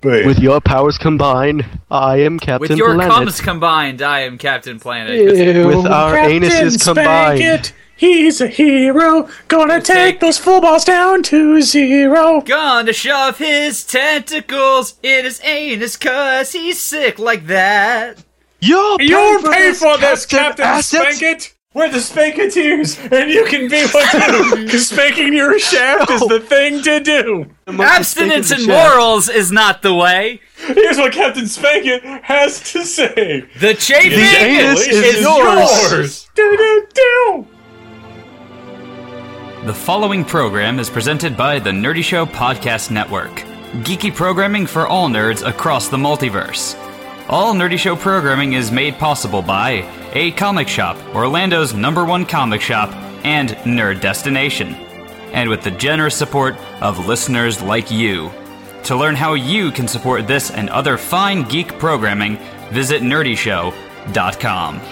With your powers combined, I am Captain Planet. With your cums combined, I am Captain Planet. Ew, with our Captain anuses combined. Spankit, he's a hero. Gonna take those footballs down to 0. Gonna shove his tentacles in his anus 'cause he's sick like that. You'll pay for this, Captain Spankit. We're the Spanketeers, and you can be one too, because spanking your shaft is the thing to do. Abstinence and morals is not the way. Here's what Captain Spankit has to say. The chafing anus is yours. Do-do-do. The following program is presented by the Nerdy Show Podcast Network. Geeky programming for all nerds across the multiverse. All Nerdy Show programming is made possible by A Comic Shop, Orlando's #1 comic shop, and Nerd Destination. And with the generous support of listeners like you. To learn how you can support this and other fine geek programming, visit nerdyshow.com.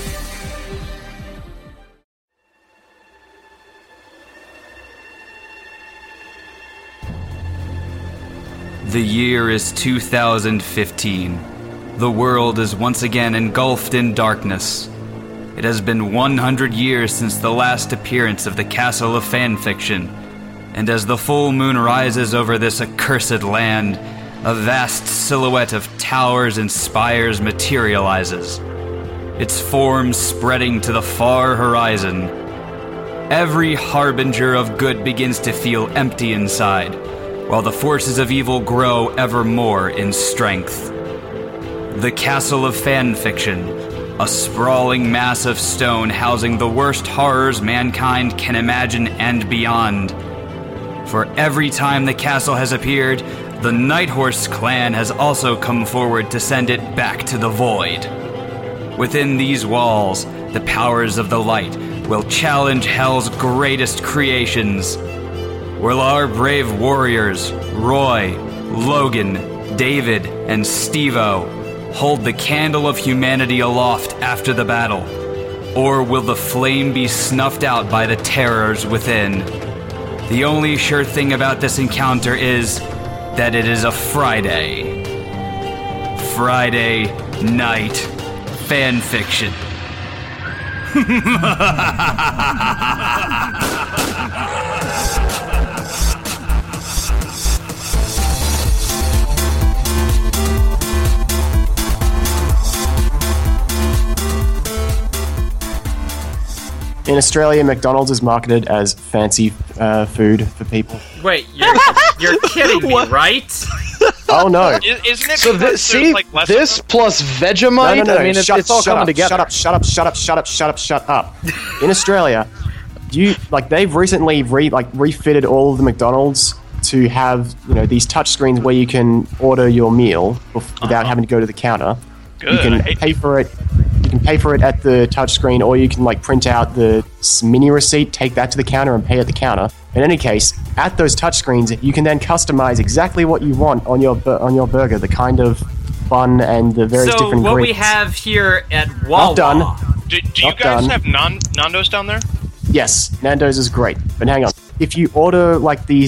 The year is 2015. The world is once again engulfed in darkness. It has been 100 years since the last appearance of the Castle of Fanfiction, and as the full moon rises over this accursed land, a vast silhouette of towers and spires materializes, its form spreading to the far horizon. Every harbinger of good begins to feel empty inside, while the forces of evil grow ever more in strength. The Castle of Fanfiction, a sprawling mass of stone housing the worst horrors mankind can imagine and beyond. For every time the castle has appeared, the Nighthorse clan has also come forward to send it back to the void. Within these walls, the powers of the light will challenge Hell's greatest creations. Will our brave warriors, Roy, Logan, David, and Steve-O, hold the candle of humanity aloft after the battle? Or will the flame be snuffed out by the terrors within? The only sure thing about this encounter is that it is a Friday. Friday night fanfiction. In Australia, McDonald's is marketed as fancy food for people. Wait, you're kidding me, right? Oh no! Isn't it? So this plus Vegemite. No. I mean, it's all coming together. Shut up! In Australia, they've recently refitted all of the McDonald's to have these touch screens where you can order your meal without having to go to the counter. Good. You can pay for it. You can pay for it at the touchscreen, or you can print out the mini receipt, take that to the counter, and pay at the counter. In any case, at those touchscreens, you can then customize exactly what you want on your burger, the kind of bun and the various different So what ingredients. we have here at Wawa... Not done. Do you guys have Nando's down there? Yes, Nando's is great, but hang on. If you order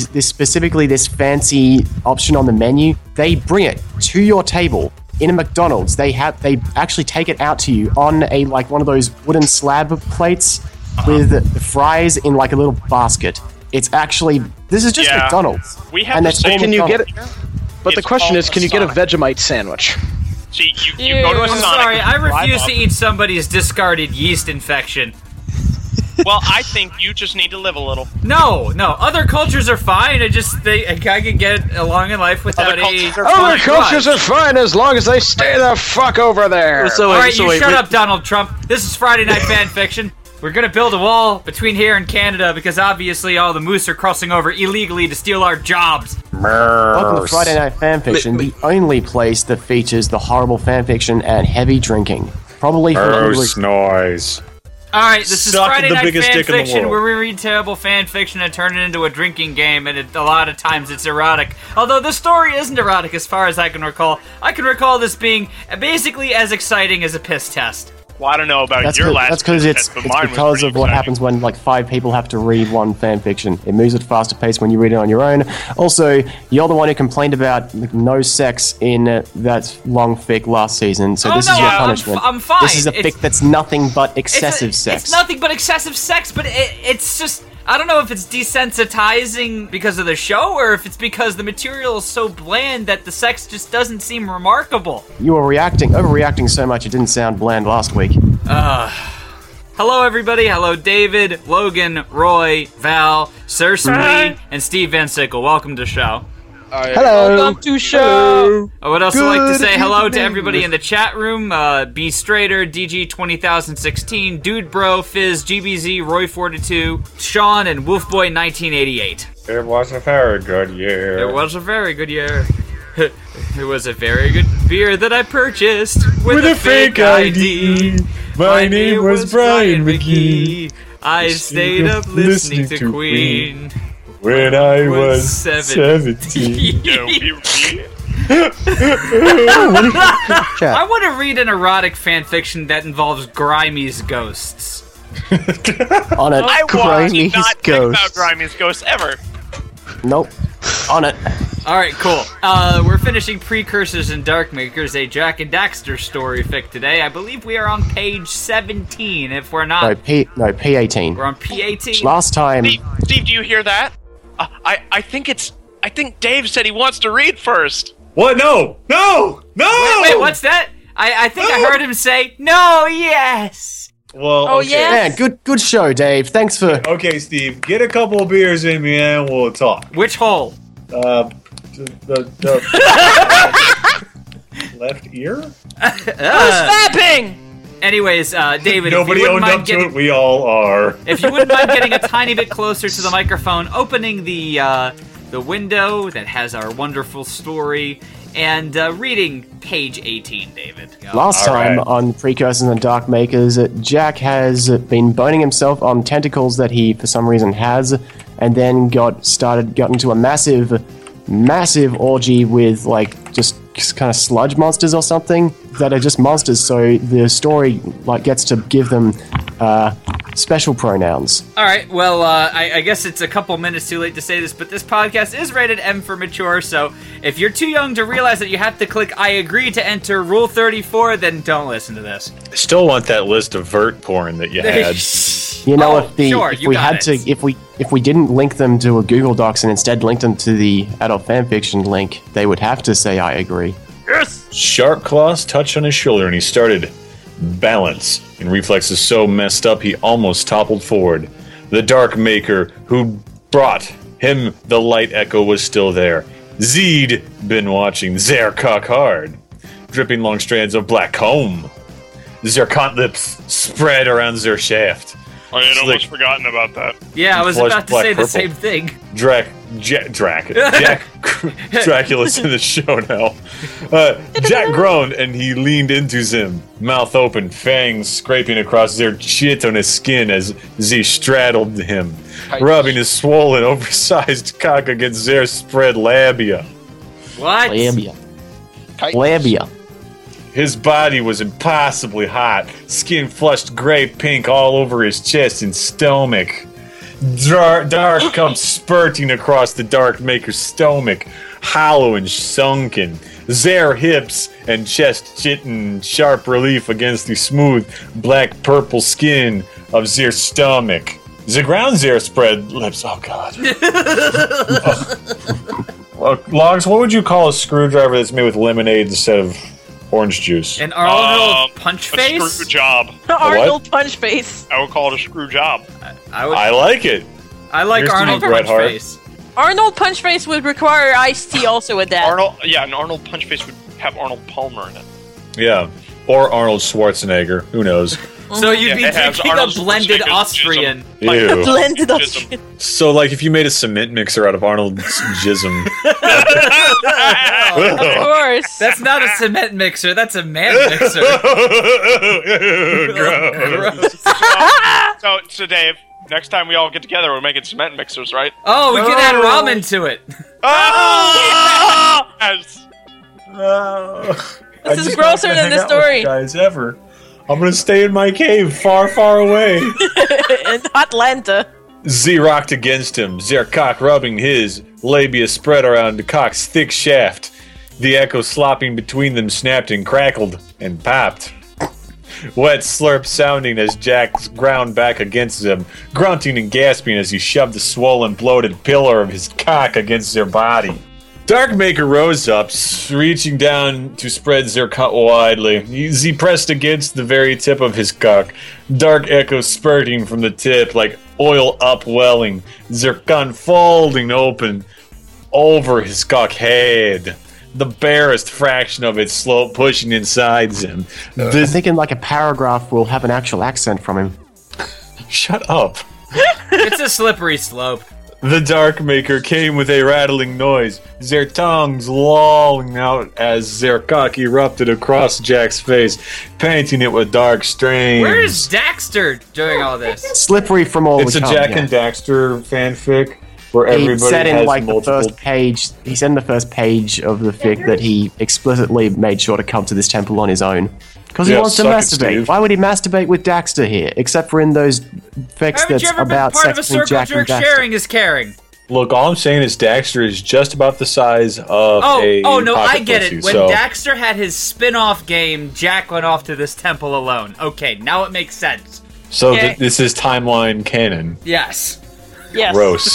this fancy option on the menu, they bring it to your table. In a McDonald's, they actually take it out to you on a one of those wooden slab plates with the fries in a little basket. It's actually this is just McDonald's. We have and the that's same. all Can you get it? McDonald's. But the question is, can you get a Vegemite sandwich? See, you go to a I'm Sonic. sorry, I refuse drive to eat somebody's discarded yeast infection. Well, I think you just need to live a little. No, other cultures are fine. I can get along in life without Other cultures are fine as long as they stay the fuck over there. Alright, shut up, Donald Trump. This is Friday Night Fanfiction. We're gonna build a wall between here and Canada because obviously all the moose are crossing over illegally to steal our jobs. Welcome to Friday Night Fanfiction, the only place that features the horrible fanfiction and heavy drinking. Probably for Gross noise. Alright, this is Suck Friday the Night biggest dick in the Fanfiction world. where we read terrible fanfiction and turn it into a drinking game, and a lot of times it's erotic. Although the story isn't erotic as far as I can recall. I can recall this being basically as exciting as a piss test. Well, I don't know about your last. That's because it's but mine was because pretty of what exciting. happens when like 5 people have to read one fan fiction. It moves at a faster pace when you read it on your own. Also, you're the one who complained about no sex in that long fic last season, so this is your punishment. I'm fine. This is a fic that's nothing but excessive sex. It's nothing but excessive sex, but it's just... I don't know if it's desensitizing because of the show, or if it's because the material is so bland that the sex just doesn't seem remarkable. You were overreacting so much it didn't sound bland last week. Hello, everybody. Hello, David, Logan, Roy, Val, Cersei, and Steve Van Sickle. Welcome to the show. Hello. Welcome to show. I would also like to say hello to everybody in the chat room. B Strader, DG 20016, Dude Bro, Fizz, GBZ, Roy 42, Sean, and Wolfboy 1988. It was a very good year. It was a very good year. It was a very good beer that I purchased with a fake ID. My name was Brian McGee. I stayed up listening to Queen. When I was 17. 17. I want to read an erotic fanfiction that involves Grimey's ghosts. On it. I want to not think Ghosts. about Grimey's ghosts ever. Nope. On it. Alright, cool. We're finishing Precursors and Darkmakers, a Jack and Daxter story fic today. I believe we are on page 17. If we're not, P18. we're on P18. Last time, Steve, do you hear that? I think Dave said he wants to read first. What? No! Wait, what's that? I think I heard him say, no, yes! Well, Oh, okay. yeah? man, good show, Dave. Thanks for... Okay, Steve, get a couple of beers in me and we'll talk. Which hole? The left ear? Snapping! Anyways, David, Nobody if you wouldn't owned mind up to it, we all are. if you wouldn't mind getting a tiny bit closer to the microphone, opening the window that has our wonderful story, and reading page 18, David. Last All time right. on Precursors and Dark Makers, Jack has been boning himself on tentacles that he, for some reason, has, and then got into a massive orgy with, like, just kind of sludge monsters or something that are just monsters, so the story, like, gets to give them special pronouns. Alright, well, I guess it's a couple minutes too late to say this, but this podcast is rated M for mature, so if you're too young to realize that you have to click I agree to enter Rule 34, then don't listen to this. I still want that list of vert porn that you had. You know, Oh, sure, you got it. if we didn't link them to a Google Docs and instead linked them to the adult fanfiction link, they would have to say I agree. Sharp claws touched on his shoulder and he started balance. And reflexes so messed up he almost toppled forward. The Dark Maker who brought him the light echo was still there. Z'd been watching Zer cock hard, dripping long strands of black comb. Zerkant lips spread around Zer shaft. I had Slick. almost forgotten about that. Yeah, I was Flush about to black say the purple. same thing. Jack Dracula's in the show now. Jack groaned and he leaned into Zim, mouth open, fangs scraping across their chit on his skin as Z straddled him, rubbing his swollen, oversized cock against their spread labia. What? Labia. His body was impossibly hot, skin flushed gray pink all over his chest and stomach. Dark comes spurting across the Dark Maker's stomach, hollow and sunken. Zer hips and chest chit in sharp relief against the smooth black-purple skin of Zer's stomach. The ground Zer spread lips. Oh God. Logs, what would you call a screwdriver that's made with lemonade instead of orange juice? An Arnold punch A face? screw job. Arnold punch face. I would call it a screw job. I like it. I like Here's to Arnold you, Bret punch Hart. face. Arnold punch face would require iced tea also with that. An Arnold punch face would have Arnold Palmer in it. Yeah. Or Arnold Schwarzenegger. Who knows? So you'd be it has drinking a Arnold Schwarzenegger's blended Austrian. Ew. Blended Jism. Austrian. So, like, if you made a cement mixer out of Arnold's jism. Of course. That's not a cement mixer, that's a man mixer. Gross. So Dave, next time we all get together, we're making cement mixers, right? Oh, we can add ramen to it. Oh! Yes. This is grosser than the story. Guys, ever. I'm gonna stay in my cave, far, far away. In Atlanta. Z rocked against him, their cock rubbing his, labia spread around the cock's thick shaft. The echo slopping between them snapped and crackled and popped. Wet slurp sounding as Jack ground back against them, grunting and gasping as he shoved the swollen, bloated pillar of his cock against their body. Darkmaker rose up, reaching down to spread their cock widely. He pressed against the very tip of his cock, dark echo spurting from the tip like oil upwelling, their gun folding open over his cock head. The barest fraction of its slope pushing inside him. I think in like a paragraph we'll have an actual accent from him. Shut up. It's a slippery slope. The Darkmaker came with a rattling noise, their tongues lolling out as their cock erupted across Jack's face, painting it with dark strains. Where is Daxter doing all this? Slippery from all It's the a time. Jack and Daxter fanfic where He everybody said in has like the multiple... first page. He said in the first page of the fic that he explicitly made sure to come to this temple on his own because he Yeah, wants to suck it, masturbate. Steve. Why would he masturbate with Daxter here? Except for in those fics Haven't that's you ever been about part of a sex between circle Jack jerk? and Daxter. Sharing is caring. Look, all I'm saying is Daxter is just about the size of a Oh no, pocket I get pussy, it. When so- Daxter had his spin-off game, Jack went off to this temple alone. Okay, now it makes sense. So Okay. this is timeline canon. Yes. Yes. Gross.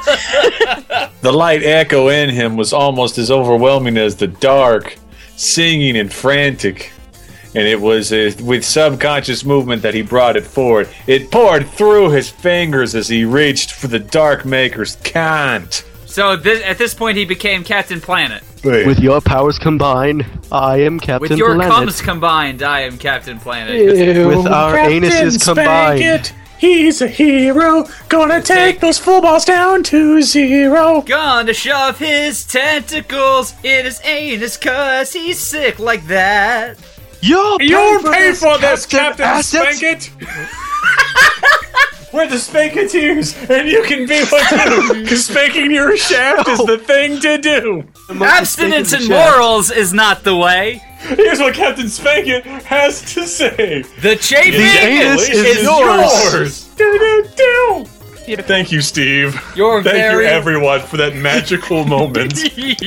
The light echo in him was almost as overwhelming as the dark, singing and frantic. And it was with subconscious movement that he brought it forward. It poured through his fingers as he reached for the Darkmaker's cant. So at this point, he became Captain Planet. With your powers combined, I am Captain With your Planet. cums combined, I am Captain Planet. With our anuses combined. He's a hero, gonna take those full balls down to zero. Gonna shove his tentacles in his anus 'cause he's sick like that. You'll pay for this, Captain Spankit! We're the Spanketeers, and you can be one too, because spanking your shaft is the thing to do. Abstinence and morals is not the way. Here's what Captain Spankit has to say. The chafing anus is yours. Do-do-do. Thank you, Steve. You're Thank very you, everyone, for that magical moment.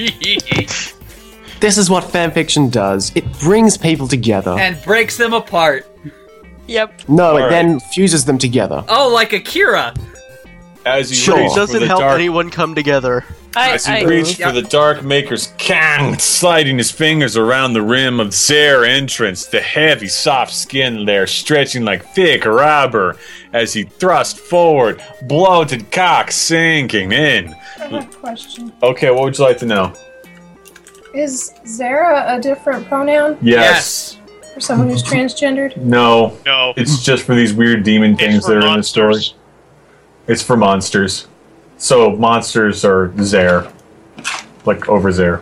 This is what fanfiction does. It brings people together. and breaks them apart. Yep. No, it Alright. then fuses them together. Oh, like Akira. As he Sure. reached It for doesn't the help dark, anyone come together. as he reached for the Darkmaker's can, sliding his fingers around the rim of their entrance, the heavy, soft skin there stretching like thick rubber as he thrust forward, bloated cock sinking in. I have a question. Okay, what would you like to know? Is Zara a different pronoun Yes. for someone who's transgendered? No. No. It's just for these weird demon things for that are in the story. monsters. It's for monsters. So monsters are there. Like over there.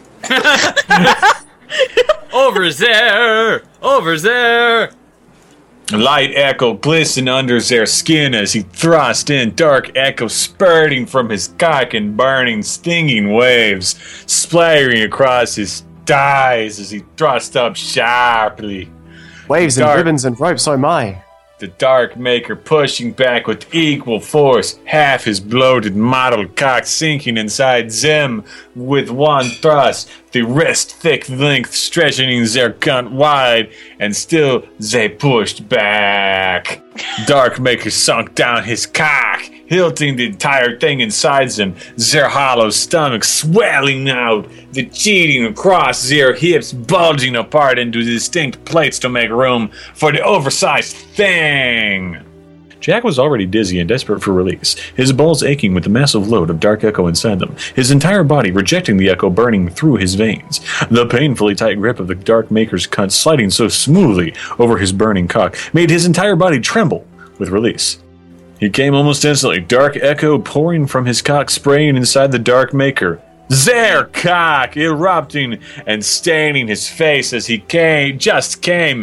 Over there. Over there. Light echo glistened under their skin as he thrust in, dark echo spurting from his cock and burning, stinging waves, splattering across his thighs as he thrust up sharply. Waves and Dark. ribbons and ropes, oh my. The Darkmaker pushing back with equal force, half his bloated mottled cock sinking inside them with one thrust, the wrist thick length stretching their cunt wide, and still they pushed back. Darkmaker sunk down his cock, hilting the entire thing inside them, their hollow stomach swelling out, the cheating across their hips bulging apart into distinct plates to make room for the oversized thing. Jack was already dizzy and desperate for release, his balls aching with the massive load of dark echo inside them, his entire body rejecting the echo burning through his veins. The painfully tight grip of the Darkmaker's cunt sliding so smoothly over his burning cock made his entire body tremble with release. He came almost instantly, dark echo pouring from his cock, spraying inside the Darkmaker. Their cock erupting and staining his face as he came. Strange-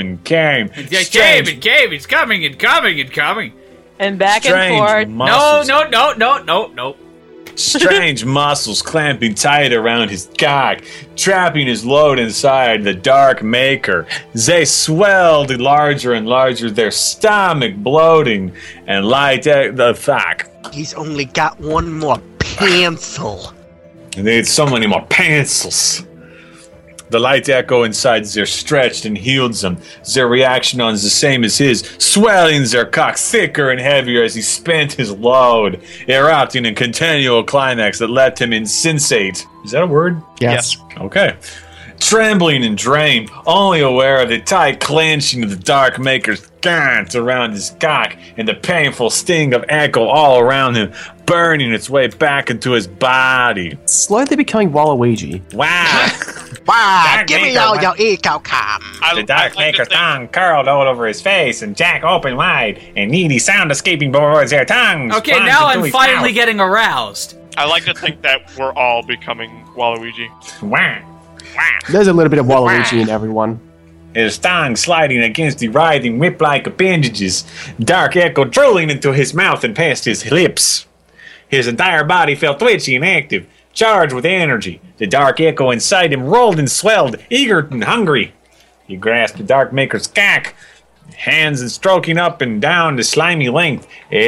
It's coming and coming and coming. And back strange and forth. No, muscles. no. strange muscles clamping tight around his cock, trapping his load inside the Dark Maker. They swelled larger and larger, their stomach bloating, and light the fuck. He's only got one more pencil. And they had so many more pencils. The light echo inside their stretched and healed them. Their reaction on is the same as his, swelling their cock thicker and heavier as he spent his load, erupting in continual climax that left him insensate. Is that a word? Yes. Okay. Trembling and drained, only aware of the tight clenching of the Dark Maker's gaunt around his cock and the painful sting of echo all around him, burning its way back into his body. Slowly becoming Waluigi. Wow. Wow, give me all your eco cum. The Dark Maker's tongue curled all over his face and Jack opened wide and needy sound escaping before their tongues. Okay, plunged now into I'm his finally mouth. getting aroused. I like to think that we're all becoming Waluigi. Wah. Wah. There's a little bit of Waluigi in everyone. His tongue sliding against the writhing whip-like appendages, Dark Echo drooling into his mouth and past his lips. His entire body felt twitchy and active, charged with energy. The Dark Echo inside him rolled and swelled, eager and hungry. He grasped the Dark Maker's cock, hands and stroking up and down the slimy length.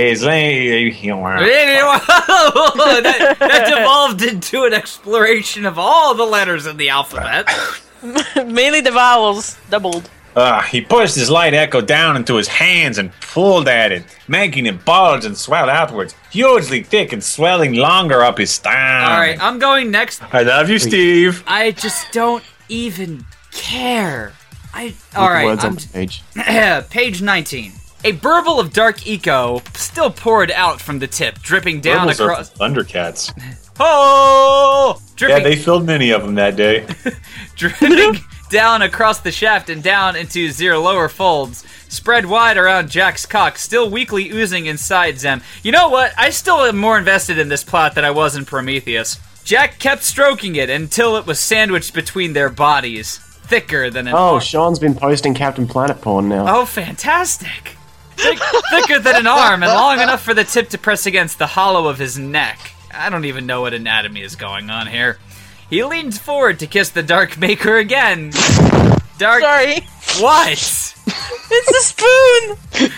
that devolved into an exploration of all the letters in the alphabet. Mainly the vowels, doubled. He pushed his light echo down into his hands and pulled at it, making it bulge and swell outwards, hugely thick and swelling longer up his stomach. Alright, I'm going next. I love you, Steve. I just don't even care. Words on the page. Page 19. A burble of dark eco still poured out from the tip, dripping down Burbles are across... Thundercats. Oh! Yeah, Dripping, they filled many of them that day. dripping down across the shaft and down into their lower folds, spread wide around Jack's cock, still weakly oozing inside them. You know what? I still am more invested in this plot than I was in Prometheus. Jack kept stroking it until it was sandwiched between their bodies, thicker than an arm. Sean's been posting Captain Planet porn now. Oh, fantastic! Thicker than an arm and long enough for the tip to press against the hollow of his neck. I don't even know what anatomy is going on here. He leans forward to kiss the Dark Maker again. Sorry. What? It's a spoon!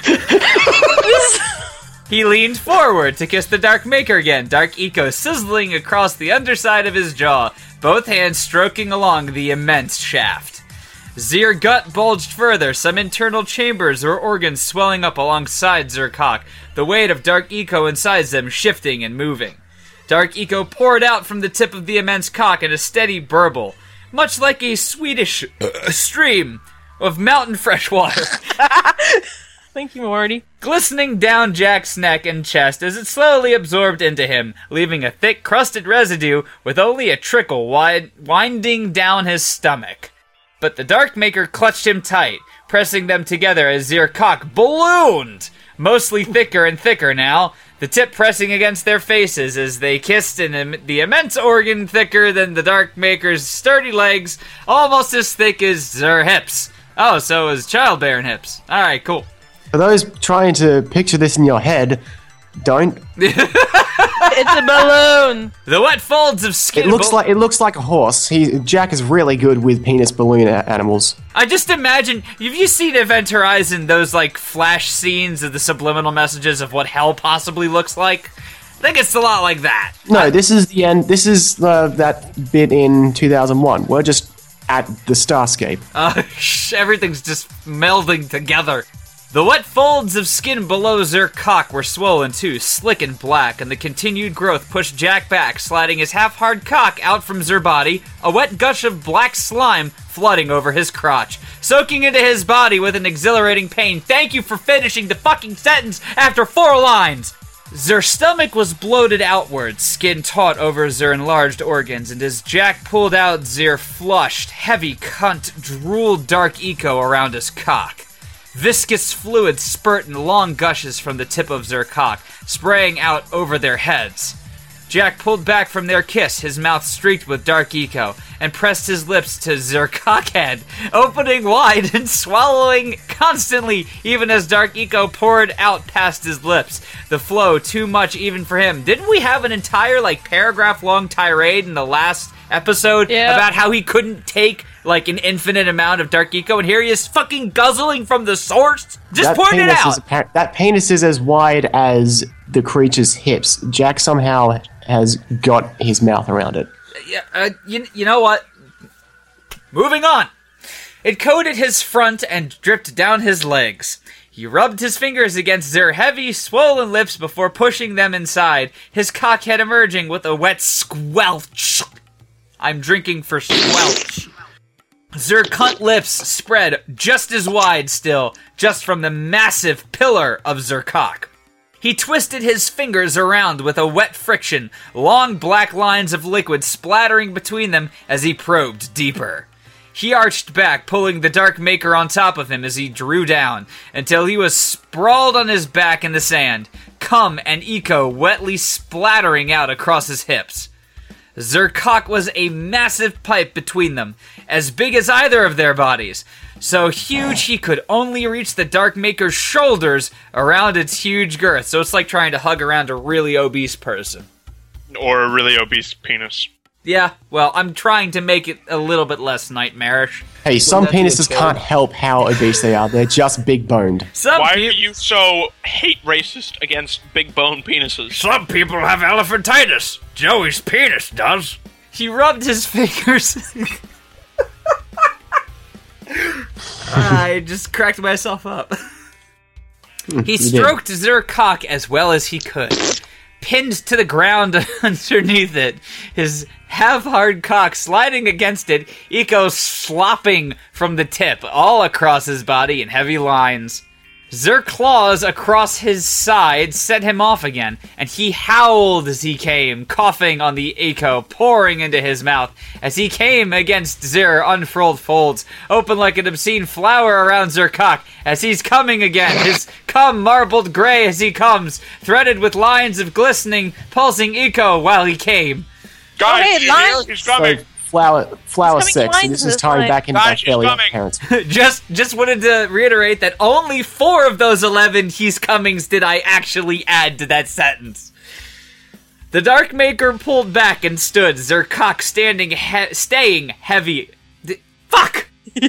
He leaned forward to kiss the Dark Maker again, Dark Eco sizzling across the underside of his jaw, both hands stroking along the immense shaft. Zir gut bulged further, some internal chambers or organs swelling up alongside Zir cock, the weight of Dark Eco inside them shifting and moving. Dark Eco poured out from the tip of the immense cock in a steady burble, much like a Swedish stream of mountain fresh water. Thank you, Morty. Glistening down Jack's neck and chest as it slowly absorbed into him, leaving a thick, crusted residue with only a trickle winding down his stomach. But the Dark Maker clutched him tight, pressing them together as Zir cock ballooned, mostly thicker and thicker now, the tip pressing against their faces as they kissed in the immense organ thicker than the Dark Maker's sturdy legs, almost as thick as their hips. Oh, so it was childbearing hips. Alright, cool. For those trying to picture this in your head, don't. It's a balloon. The wet folds of skin. It looks like a horse. Jack is really good with penis balloon animals. I just imagine. Have you seen Event Horizon? Those like flash scenes of the subliminal messages of what hell possibly looks like. I think it's a lot like that. No, this is the end. This is that bit in 2001. We're just at the Starscape. Everything's just melding together. The wet folds of skin below Zir cock were swollen too, slick and black, and the continued growth pushed Jack back, sliding his half-hard cock out from Zir body, a wet gush of black slime flooding over his crotch, soaking into his body with an exhilarating pain. Thank you for finishing the fucking sentence after 4 lines! Zir's stomach was bloated outwards, skin taut over Zir enlarged organs, and as Jack pulled out, Zir flushed, heavy cunt drooled Dark Eco around his cock. Viscous fluid spurt in long gushes from the tip of Zir cock, spraying out over their heads. Jack pulled back from their kiss, his mouth streaked with dark eco, and pressed his lips to Zercockhead, opening wide and swallowing constantly, even as dark eco poured out past his lips. The flow too much even for him. Didn't we have an entire, paragraph-long tirade in the last episode about how he couldn't take, an infinite amount of dark eco, and here he is fucking guzzling from the source? Just point it out! That penis is as wide as the creature's hips. Jack somehow has got his mouth around it. You know what? Moving on. It coated his front and dripped down his legs. He rubbed his fingers against their heavy, swollen lips before pushing them inside, his cockhead emerging with a wet squelch. I'm drinking for squelch. Their cunt lips spread just as wide still, just from the massive pillar of Zercock. He twisted his fingers around with a wet friction, long black lines of liquid splattering between them as he probed deeper. He arched back, pulling the Dark Maker on top of him as he drew down, until he was sprawled on his back in the sand, cum and eco wetly splattering out across his hips. Zercock was a massive pipe between them, as big as either of their bodies, so huge he could only reach the Dark Maker's shoulders around its huge girth. So it's like trying to hug around a really obese person. Or a really obese penis. Yeah, well, I'm trying to make it a little bit less nightmarish. Hey, some penises can't help how obese they are. They're just big-boned. Why are you so racist against big-boned penises? Some people have elephantitis. Joey's penis does. He rubbed his fingers... I just cracked myself up. He stroked Zercock as well as he could. Pinned to the ground underneath it, his half-hard cock sliding against it, eco slopping from the tip all across his body in heavy lines. Zer's claws across his side set him off again, and he howled as he came, coughing on the eco pouring into his mouth as he came against Zer, unfurled folds, open like an obscene flower around Zercock as he's coming again, his cum marbled gray as he comes, threaded with lines of glistening, pulsing eco while he came. Guys, he's coming! Flower sex, and this is tying back into my belly parents. Just wanted to reiterate that only 4 of those 11 he's comings did I actually add to that sentence. The Dark Maker pulled back and stood, Zercock staying heavy. Fuck!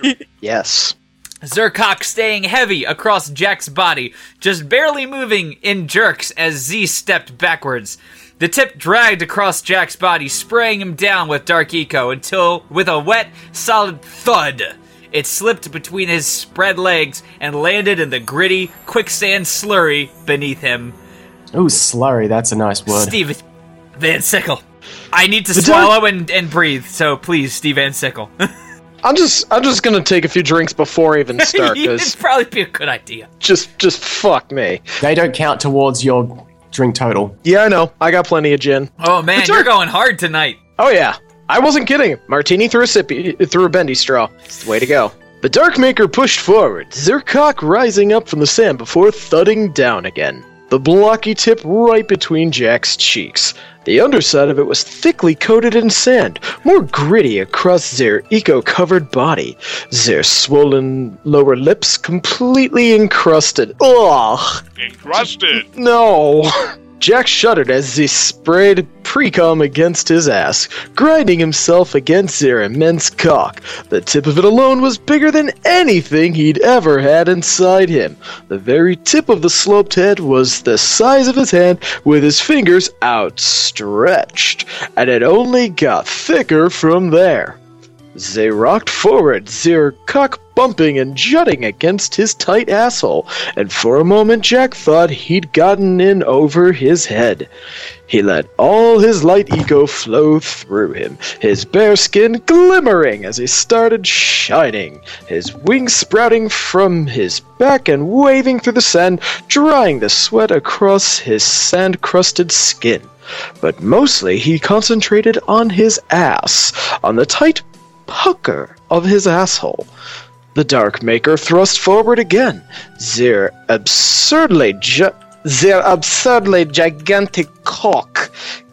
Yes. Zercock staying heavy across Jack's body, just barely moving in jerks as Z stepped backwards. The tip dragged across Jack's body, spraying him down with dark eco until, with a wet, solid thud, it slipped between his spread legs and landed in the gritty, quicksand slurry beneath him. Ooh, slurry, that's a nice word. Steve Van Sickle. I need to swallow and breathe, so please, Steve Van Sickle. I'm just gonna take a few drinks before I even start, because it'd probably be a good idea. Just fuck me. They don't count towards your drink total. Yeah, I know. I got plenty of gin. Oh man, you're going hard tonight. Oh yeah. I wasn't kidding. Martini through a bendy straw. It's the way to go. The Dark Maker pushed forward, Zercock rising up from the sand before thudding down again. The blocky tip right between Jack's cheeks. The underside of it was thickly coated in sand, more gritty across their eco-covered body. Their swollen lower lips completely encrusted. Ugh! Encrusted? No! Jack shuddered as he sprayed pre-cum against his ass, grinding himself against their immense cock. The tip of it alone was bigger than anything he'd ever had inside him. The very tip of the sloped head was the size of his hand with his fingers outstretched, and it only got thicker from there. They rocked forward, their cock bumping and jutting against his tight asshole, and for a moment Jack thought he'd gotten in over his head. He let all his light eco flow through him, his bare skin glimmering as he started shining, his wings sprouting from his back and waving through the sand, drying the sweat across his sand-crusted skin. But mostly he concentrated on his ass, on the tight pucker of his asshole. The Dark Maker thrust forward again, their absurdly gigantic cock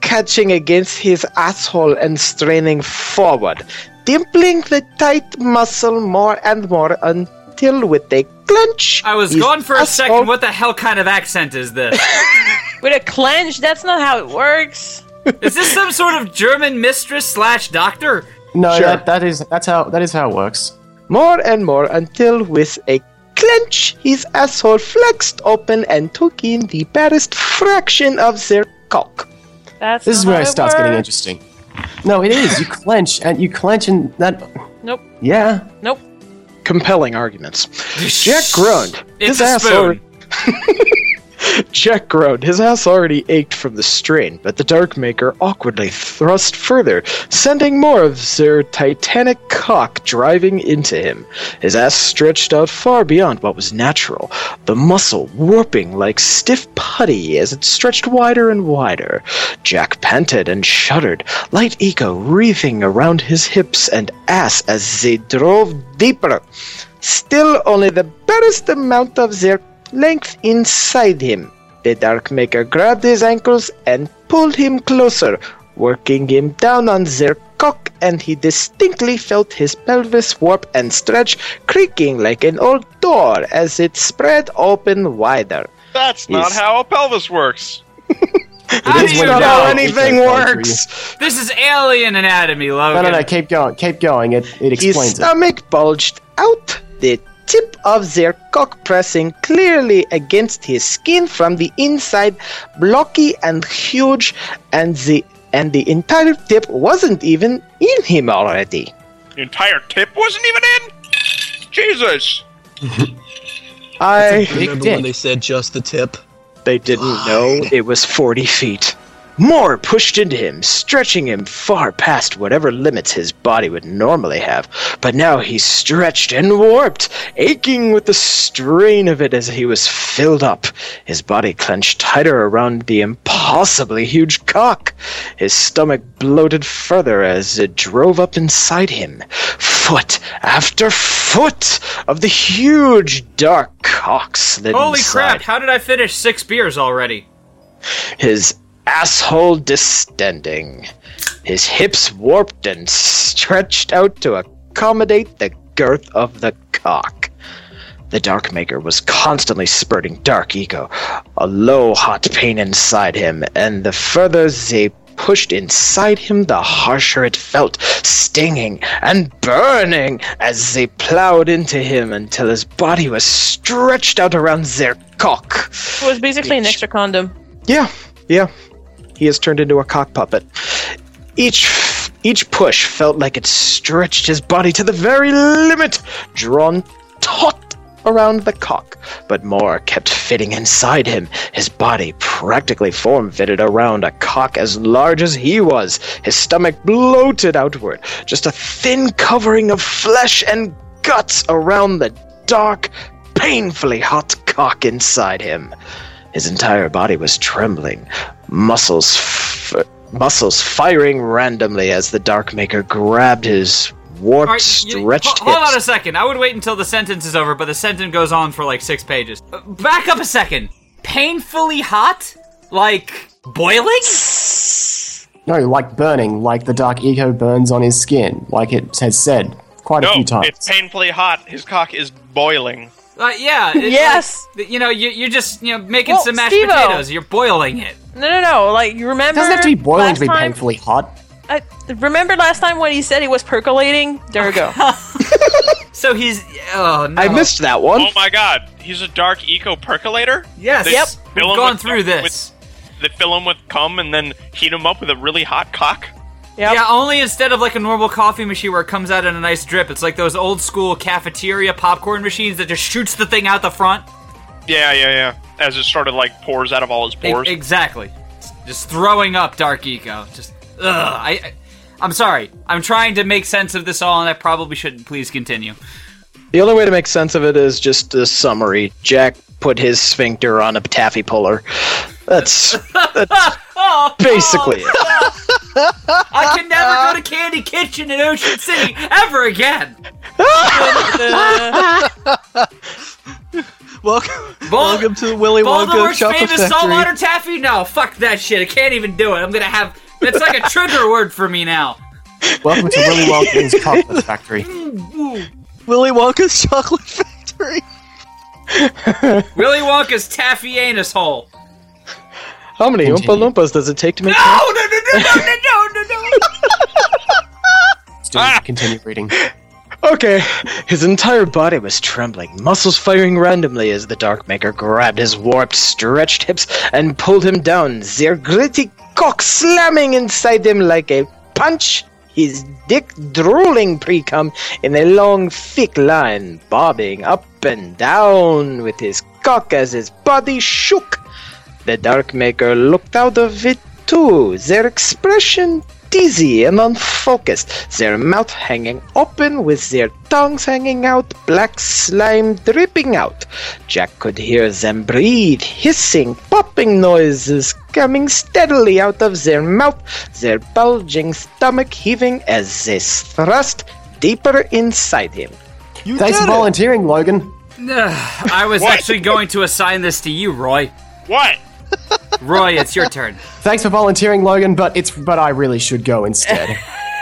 catching against his asshole and straining forward, dimpling the tight muscle more and more until with a clench. I was going for a second. What the hell kind of accent is this? With a clench? That's not how it works. Is this some sort of German mistress / doctor? No, Sure. that is how it works. More and more until with a clench his asshole flexed open and took in the barest fraction of their cock. That's This is not where how it starts getting works. interesting. No, it is. You clench and that. Nope. Yeah. Nope. Compelling arguments. Jack groaned. It's His a ass spoon. already- Jack groaned. His ass already ached from the strain, but the Darkmaker awkwardly thrust further, sending more of their titanic cock driving into him. His ass stretched out far beyond what was natural, the muscle warping like stiff putty as it stretched wider and wider. Jack panted and shuddered, light echo wreathing around his hips and ass as they drove deeper. Still only the barest amount of their length inside him. The Darkmaker grabbed his ankles and pulled him closer, working him down on their cock, and he distinctly felt his pelvis warp and stretch, creaking like an old door as it spread open wider. That's not how a pelvis works. How do That's you not know? how anything works! This is alien anatomy, Logan. No. Keep going. It His explains it. stomach bulged out, the tip of their cock pressing clearly against his skin from the inside, blocky and huge, and the entire tip wasn't even in him already. The entire tip wasn't even in? Jesus! I Remember when they said just the tip? They didn't know it was 40 feet. More pushed into him, stretching him far past whatever limits his body would normally have. But now he stretched and warped, aching with the strain of it as he was filled up. His body clenched tighter around the impossibly huge cock. His stomach bloated further as it drove up inside him. Foot after foot of the huge dark cock slid Holy inside. crap, how did I finish 6 beers already? His asshole distending, his hips warped and stretched out to accommodate the girth of the cock. The Darkmaker was constantly spurting dark eco, a low hot pain inside him, and the further they pushed inside him, the harsher it felt, stinging and burning as they plowed into him until his body was stretched out around their cock. It was basically an extra condom. Yeah. He has turned into a cock puppet. Each push felt like it stretched his body to the very limit, drawn taut around the cock, but more kept fitting inside him. His body practically form-fitted around a cock as large as he was. His stomach bloated outward, just a thin covering of flesh and guts around the dark, painfully hot cock inside him. His entire body was trembling, muscles firing randomly as the Darkmaker grabbed his warped, stretched Hold on a hips. second. I would wait until the sentence is over, but the sentence goes on for like 6 pages. Back up a second. Painfully hot? Like boiling? No, like burning, like the dark eco burns on his skin, like it has said quite a few times. It's painfully hot. His cock is boiling. Yeah. it's Yes. like, you're just making Well, some mashed Steve-O. potatoes. You're boiling it. No. Like, you It remember? doesn't have to be boiling last to be time- painfully hot. Remember last time when he said he was percolating? There we go. So he's. Oh no. I missed that one. Oh my god, he's a dark eco percolator? Yes. They Yep. fill We've him gone with- through this. They fill him with cum and then heat him up with a really hot cock? Yep. Yeah, only instead of like a normal coffee machine where it comes out in a nice drip, it's like those old school cafeteria popcorn machines that just shoots the thing out the front. Yeah. As it sort of like pours out of all his pores. Exactly. Just throwing up dark eco. Just I'm sorry. I'm trying to make sense of this all, and I probably shouldn't. Please continue. The only way to make sense of it is just a summary. Jack put his sphincter on a taffy puller. That's basically it. I can never go to Candy Kitchen in Ocean City ever again. Welcome to the Willy Wonka Voldemort's Chocolate famous Factory. saltwater taffy? No, fuck that shit. I can't even do it. I'm gonna have... That's like a trigger word for me now. Welcome to Willy Wonka's Chocolate Factory. Willy Wonka's Chocolate Factory. Willy Wonka's taffy anus hole. How many Oompa Continue. Loompas does it take to make No! Continue reading. Okay, his entire body was trembling, muscles firing randomly as the Darkmaker grabbed his warped, stretched hips and pulled him down, their gritty cock slamming inside him like a punch, his dick drooling pre-cum in a long, thick line, bobbing up and down with his cock as his body shook. The Darkmaker looked out of it too, their expression dizzy and unfocused, their mouth hanging open with their tongues hanging out, black slime dripping out. Jack could hear them breathe, hissing, popping noises coming steadily out of their mouth, their bulging stomach heaving as they thrust deeper inside him. Thanks for volunteering, Logan. I was actually going to assign this to you, Roy. What? Roy, it's your turn. Thanks for volunteering, Logan, but I really should go instead.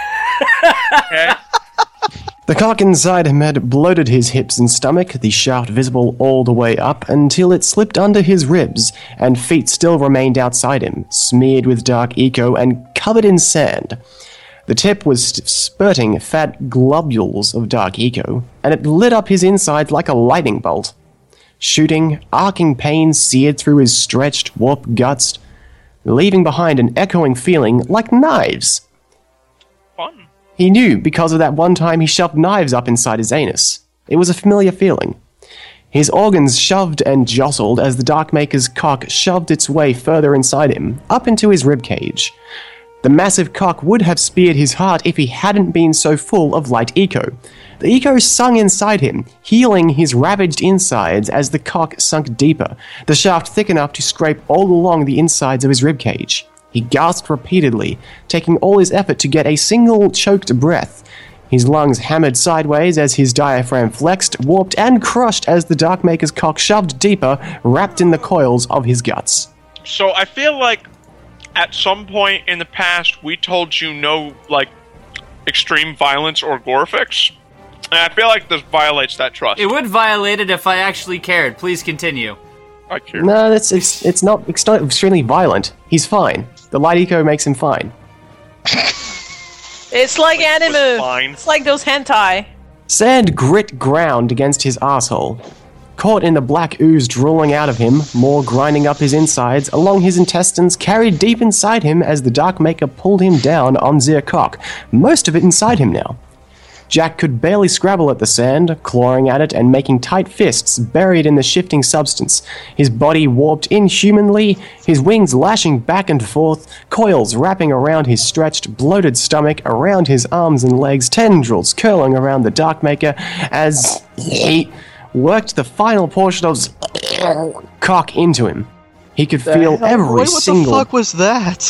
Okay. The cock inside him had bloated his hips and stomach, the shaft visible all the way up until it slipped under his ribs, and feet still remained outside him, smeared with dark eco and covered in sand. The tip was spurting fat globules of dark eco, and it lit up his insides like a lightning bolt. Shooting, arcing pain seared through his stretched, warped guts, leaving behind an echoing feeling like knives. Fun. He knew because of that one time he shoved knives up inside his anus. It was a familiar feeling. His organs shoved and jostled as the Darkmaker's cock shoved its way further inside him, up into his ribcage. The massive cock would have speared his heart if he hadn't been so full of light eco. The eco sung inside him, healing his ravaged insides as the cock sunk deeper, the shaft thick enough to scrape all along the insides of his ribcage. He gasped repeatedly, taking all his effort to get a single choked breath. His lungs hammered sideways as his diaphragm flexed, warped, and crushed as the Darkmaker's cock shoved deeper, wrapped in the coils of his guts. So I feel like at some point in the past we told you no, like, extreme violence or gore fix. And I feel like this violates that trust. It would violate it if I actually cared. Please continue. I care. No, it's not extremely violent. He's fine. The light eco makes him fine. It's like anime. fine. It's like those hentai. Sand grit ground against his asshole. Caught in the black ooze drooling out of him, more grinding up his insides, along his intestines, carried deep inside him as the Darkmaker pulled him down on their cock, most of it inside him now. Jack could barely scrabble at the sand, clawing at it and making tight fists buried in the shifting substance, his body warped inhumanly, his wings lashing back and forth, coils wrapping around his stretched, bloated stomach, around his arms and legs, tendrils curling around the Darkmaker as he worked the final portion of his cock into him. He could feel every single... What the fuck was that?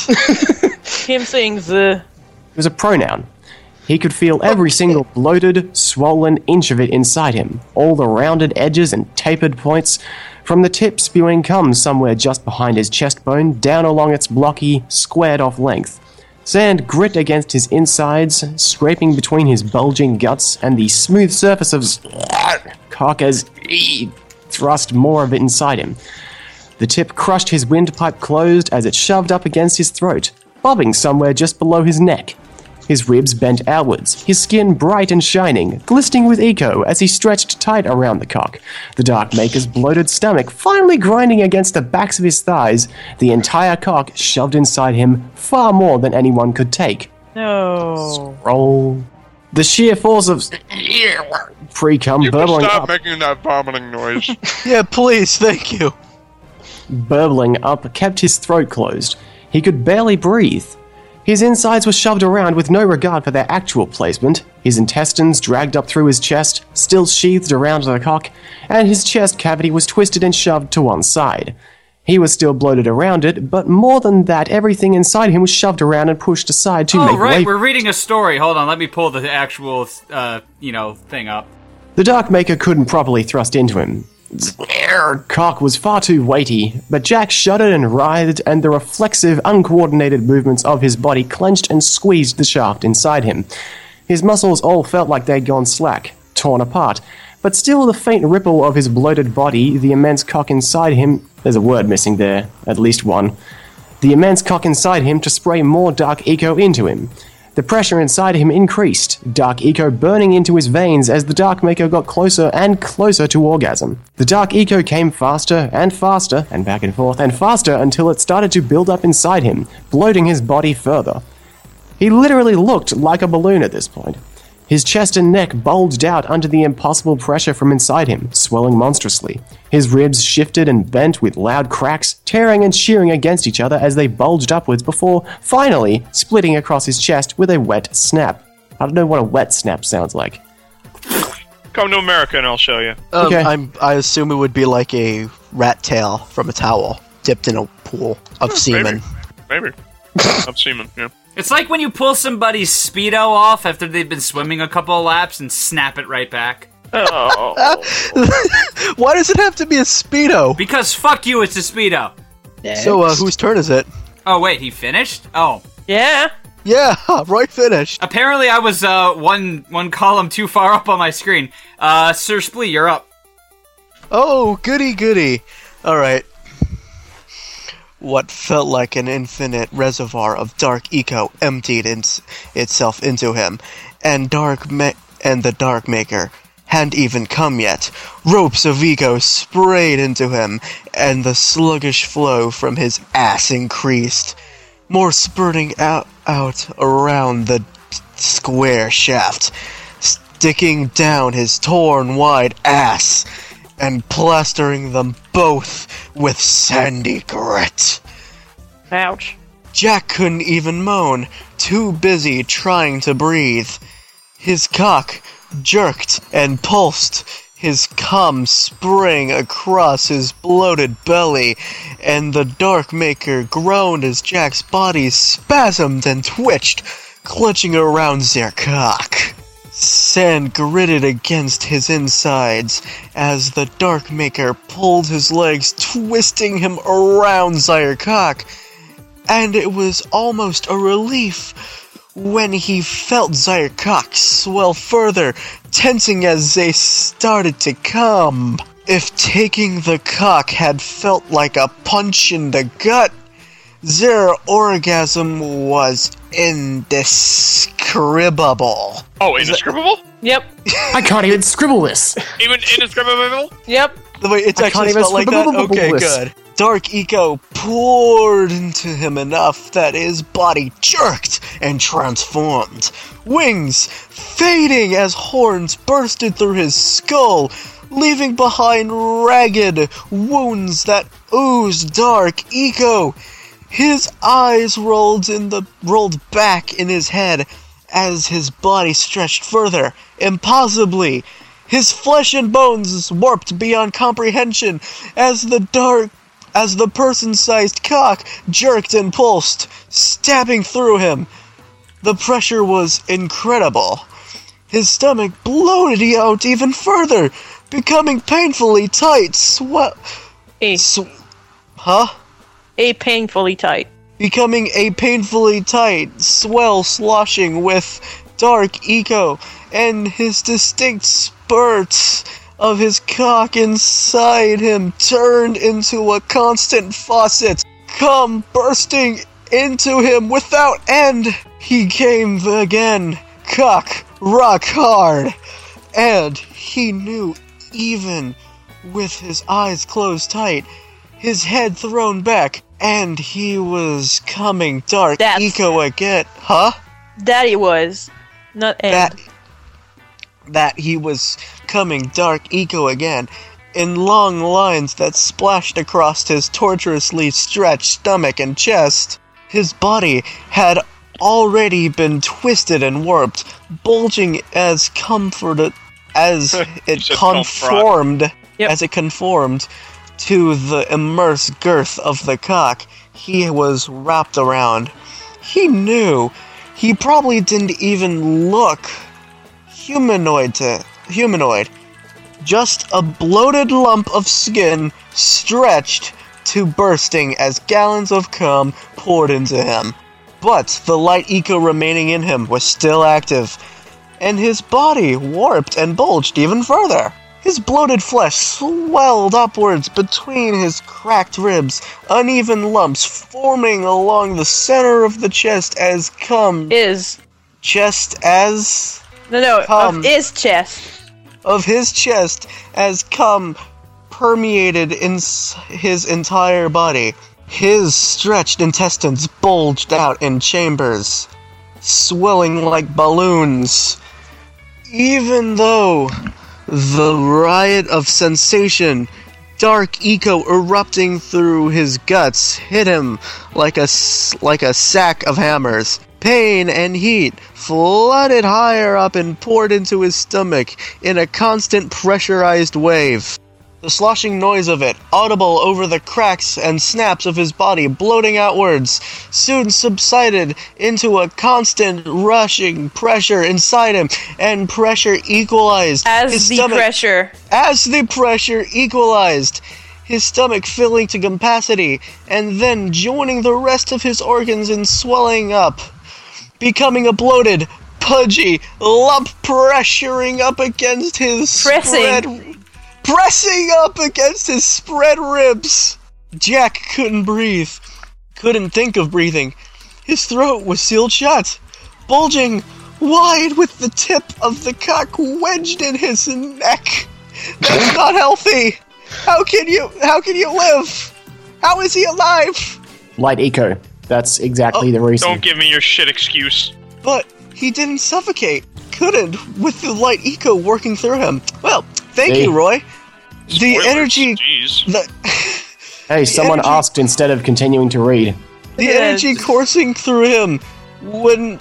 Him saying the... It was a pronoun. He could feel every single bloated, swollen inch of it inside him, all the rounded edges and tapered points, from the tip spewing cum somewhere just behind his chest bone, down along its blocky, squared-off length. Sand grit against his insides, scraping between his bulging guts and the smooth surface of his cock as he thrust more of it inside him. The tip crushed his windpipe closed as it shoved up against his throat, bobbing somewhere just below his neck. His ribs bent outwards, his skin bright and shining, glistening with eco as he stretched tight around the cock. The Darkmaker's bloated stomach finally grinding against the backs of his thighs, the entire cock shoved inside him far more than anyone could take. No. Scroll. The sheer force of pre-cum You can burbling stop up. making that vomiting noise. Yeah, please, thank you. Burbling up kept his throat closed. He could barely breathe. His insides were shoved around with no regard for their actual placement, his intestines dragged up through his chest, still sheathed around the cock, and his chest cavity was twisted and shoved to one side. He was still bloated around it, but more than that, everything inside him was shoved around and pushed aside to make Oh, right, way. we're reading a story. Hold on, let me pull the actual, thing up. The Darkmaker couldn't properly thrust into him. cock was far too weighty, but Jack shuddered and writhed, and the reflexive, uncoordinated movements of his body clenched and squeezed the shaft inside him. His muscles all felt like they'd gone slack, torn apart, but still the faint ripple of his bloated body, the immense cock inside him, there's a word missing there, at least one, the immense cock inside him to spray more dark eco into him. The pressure inside him increased, dark eco burning into his veins as the Dark Maker got closer and closer to orgasm. The dark eco came faster, and back and forth, and faster until it started to build up inside him, bloating his body further. He literally looked like a balloon at this point. His chest and neck bulged out under the impossible pressure from inside him, swelling monstrously. His ribs shifted and bent with loud cracks, tearing and shearing against each other as they bulged upwards before, finally, splitting across his chest with a wet snap. I don't know what a wet snap sounds like. Come to America and I'll show you. Okay. I assume it would be like a rat tail from a towel dipped in a pool of semen. Maybe. Of semen, yeah. It's like when you pull somebody's Speedo off after they've been swimming a couple of laps and snap it right back. Oh. Why does it have to be a Speedo? Because fuck you, it's a Speedo. So, whose turn is it? Oh, wait, he finished? Oh. Yeah. Yeah, right finished. Apparently I was one column too far up on my screen. Sir Splee, you're up. Oh, goody. Alright. What felt like an infinite reservoir of dark eco emptied itself into him, and the Dark Maker hadn't even come yet. Ropes of eco sprayed into him, and the sluggish flow from his ass increased, more spurting out around the square shaft, sticking down his torn wide ass, and plastering them both with sandy grit. Ouch. Jack couldn't even moan, too busy trying to breathe. His cock jerked and pulsed, his cum sprang across his bloated belly, and the Dark Maker groaned as Jack's body spasmed and twitched, clutching around their cock. Sand gritted against his insides as the Dark Maker pulled his legs, twisting him around Zyrcock, and it was almost a relief when he felt Zyrcock swell further, tensing as they started to come. If taking the cock had felt like a punch in the gut, their orgasm was indescribable. Oh, indescribable? Yep. I can't even scribble this. Even indescribable? Yep. Wait, it's actually spelled like that? Okay, good. Dark eco poured into him enough that his body jerked and transformed. Wings fading as horns bursted through his skull, leaving behind ragged wounds that oozed dark eco. His eyes rolled back in his head as his body stretched further, impossibly. His flesh and bones warped beyond comprehension as the person-sized cock jerked and pulsed, stabbing through him. The pressure was incredible. His stomach bloated out even further, becoming painfully tight. Painfully tight. Becoming a painfully tight swell sloshing with dark eco, and his distinct spurts of his cock inside him turned into a constant faucet, cum bursting into him without end. He came again, cock rock hard, and he knew even with his eyes closed tight, his head thrown back, and he was coming dark eco again. Huh? That he was. Not end. That he was coming dark eco again, in long lines that splashed across his tortuously stretched stomach and chest. His body had already been twisted and warped, bulging as it conformed to the immersed girth of the cock he was wrapped around. He knew he probably didn't even look humanoid. Just a bloated lump of skin stretched to bursting as gallons of cum poured into him. But the light eco remaining in him was still active, and his body warped and bulged even further. His bloated flesh swelled upwards between his cracked ribs, uneven lumps forming along the center of the chest as cum... Chest as... No, cum. of his chest. Of his chest as cum permeated in his entire body. His stretched intestines bulged out in chambers, swelling like balloons. Even though the riot of sensation, dark eco erupting through his guts, hit him like a sack of hammers. Pain and heat flooded higher up and poured into his stomach in a constant pressurized wave. The sloshing noise of it, audible over the cracks and snaps of his body bloating outwards, soon subsided into a constant rushing pressure inside him, and pressure equalized. As the pressure equalized, his stomach filling to capacity, and then joining the rest of his organs in swelling up, becoming a bloated, pudgy lump pressuring up against his pressing up against his spread ribs. Jack couldn't breathe. Couldn't think of breathing. His throat was sealed shut, bulging wide with the tip of the cock wedged in his neck. That's not healthy. How can you live? How is he alive? Light eco. That's exactly the reason. Don't give me your shit excuse. But he didn't suffocate. Couldn't, with the light eco working through him. Well, thank you, Roy. Spoilers, the energy... Hey, someone asked instead of continuing to read. The energy coursing through him wouldn't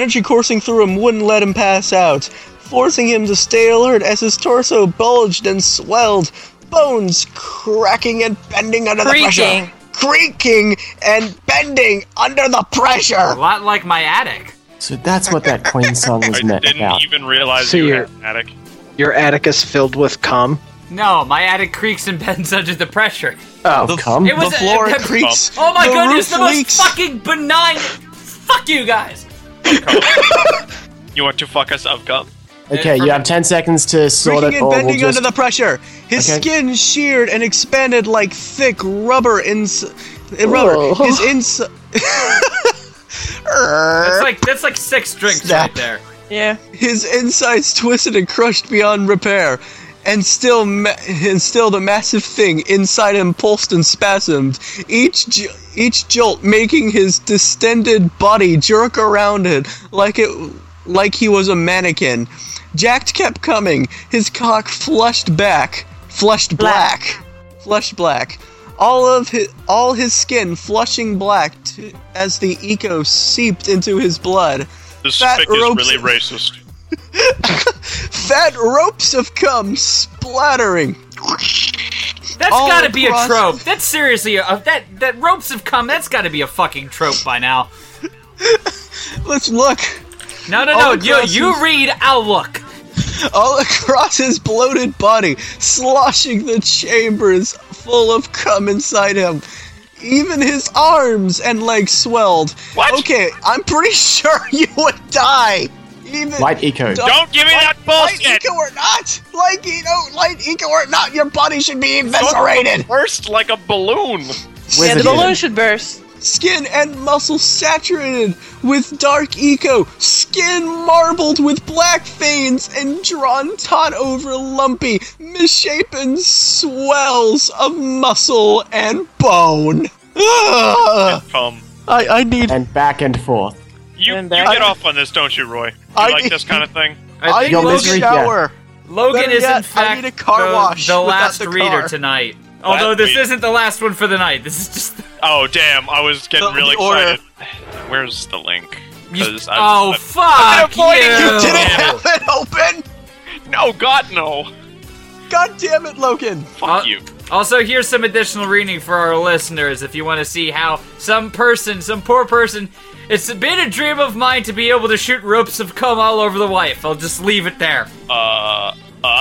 let him pass out, forcing him to stay alert as his torso bulged and swelled, bones cracking and bending under the pressure. Creaking and bending under the pressure. A lot like my attic. So that's what that Queen song was meant about. I didn't even realize you had an attic. Your attic is filled with cum? No, my attic creaks and bends under the pressure. Oh, cum? It was the floor creaks. Oh my goodness, the most leaks. fucking benign. Fuck you guys. You want to fuck us up, cum? Okay, you have 10 seconds to sort Creaking it, or and bending we'll just... under the pressure. His skin sheared and expanded like thick rubber His That's like 6 drinks right there. Yeah. His insides twisted and crushed beyond repair, and still the massive thing inside him pulsed and spasmed, each jolt making his distended body jerk around it like he was a mannequin. Jack kept coming, his cock flushed black. All his skin flushing black as the eco seeped into his blood. This fic is really racist. Fat ropes of cum splattering. That's gotta be a trope. That's seriously that ropes of cum. That's gotta be a fucking trope by now. Let's look. No. You read. I'll look. All across his bloated body, sloshing the chambers full of cum inside him. Even his arms and legs swelled. What? Okay, I'm pretty sure you would die. Light eco. Don't give me that bullshit. Light eco or not. Light eco or not, your body should be eviscerated. Burst like a balloon. Yeah, the balloon should burst. Skin and muscle saturated with dark eco, skin marbled with black veins and drawn taut over lumpy, misshapen swells of muscle and bone. I need... And back and forth. You get off on this, don't you, Roy? You like this kind of thing? I think Logan shower. Logan is in fact I need a car wash the without last the reader car. tonight. Although this isn't the last one for the night. This is just... Oh, damn. I was getting really excited. Where's the link? Fuck you! You didn't have it open! No, God, no. God damn it, Logan. Fuck you. Also, here's some additional reading for our listeners if you want to see how some poor person... It's been a dream of mine to be able to shoot ropes of cum all over the wife. I'll just leave it there.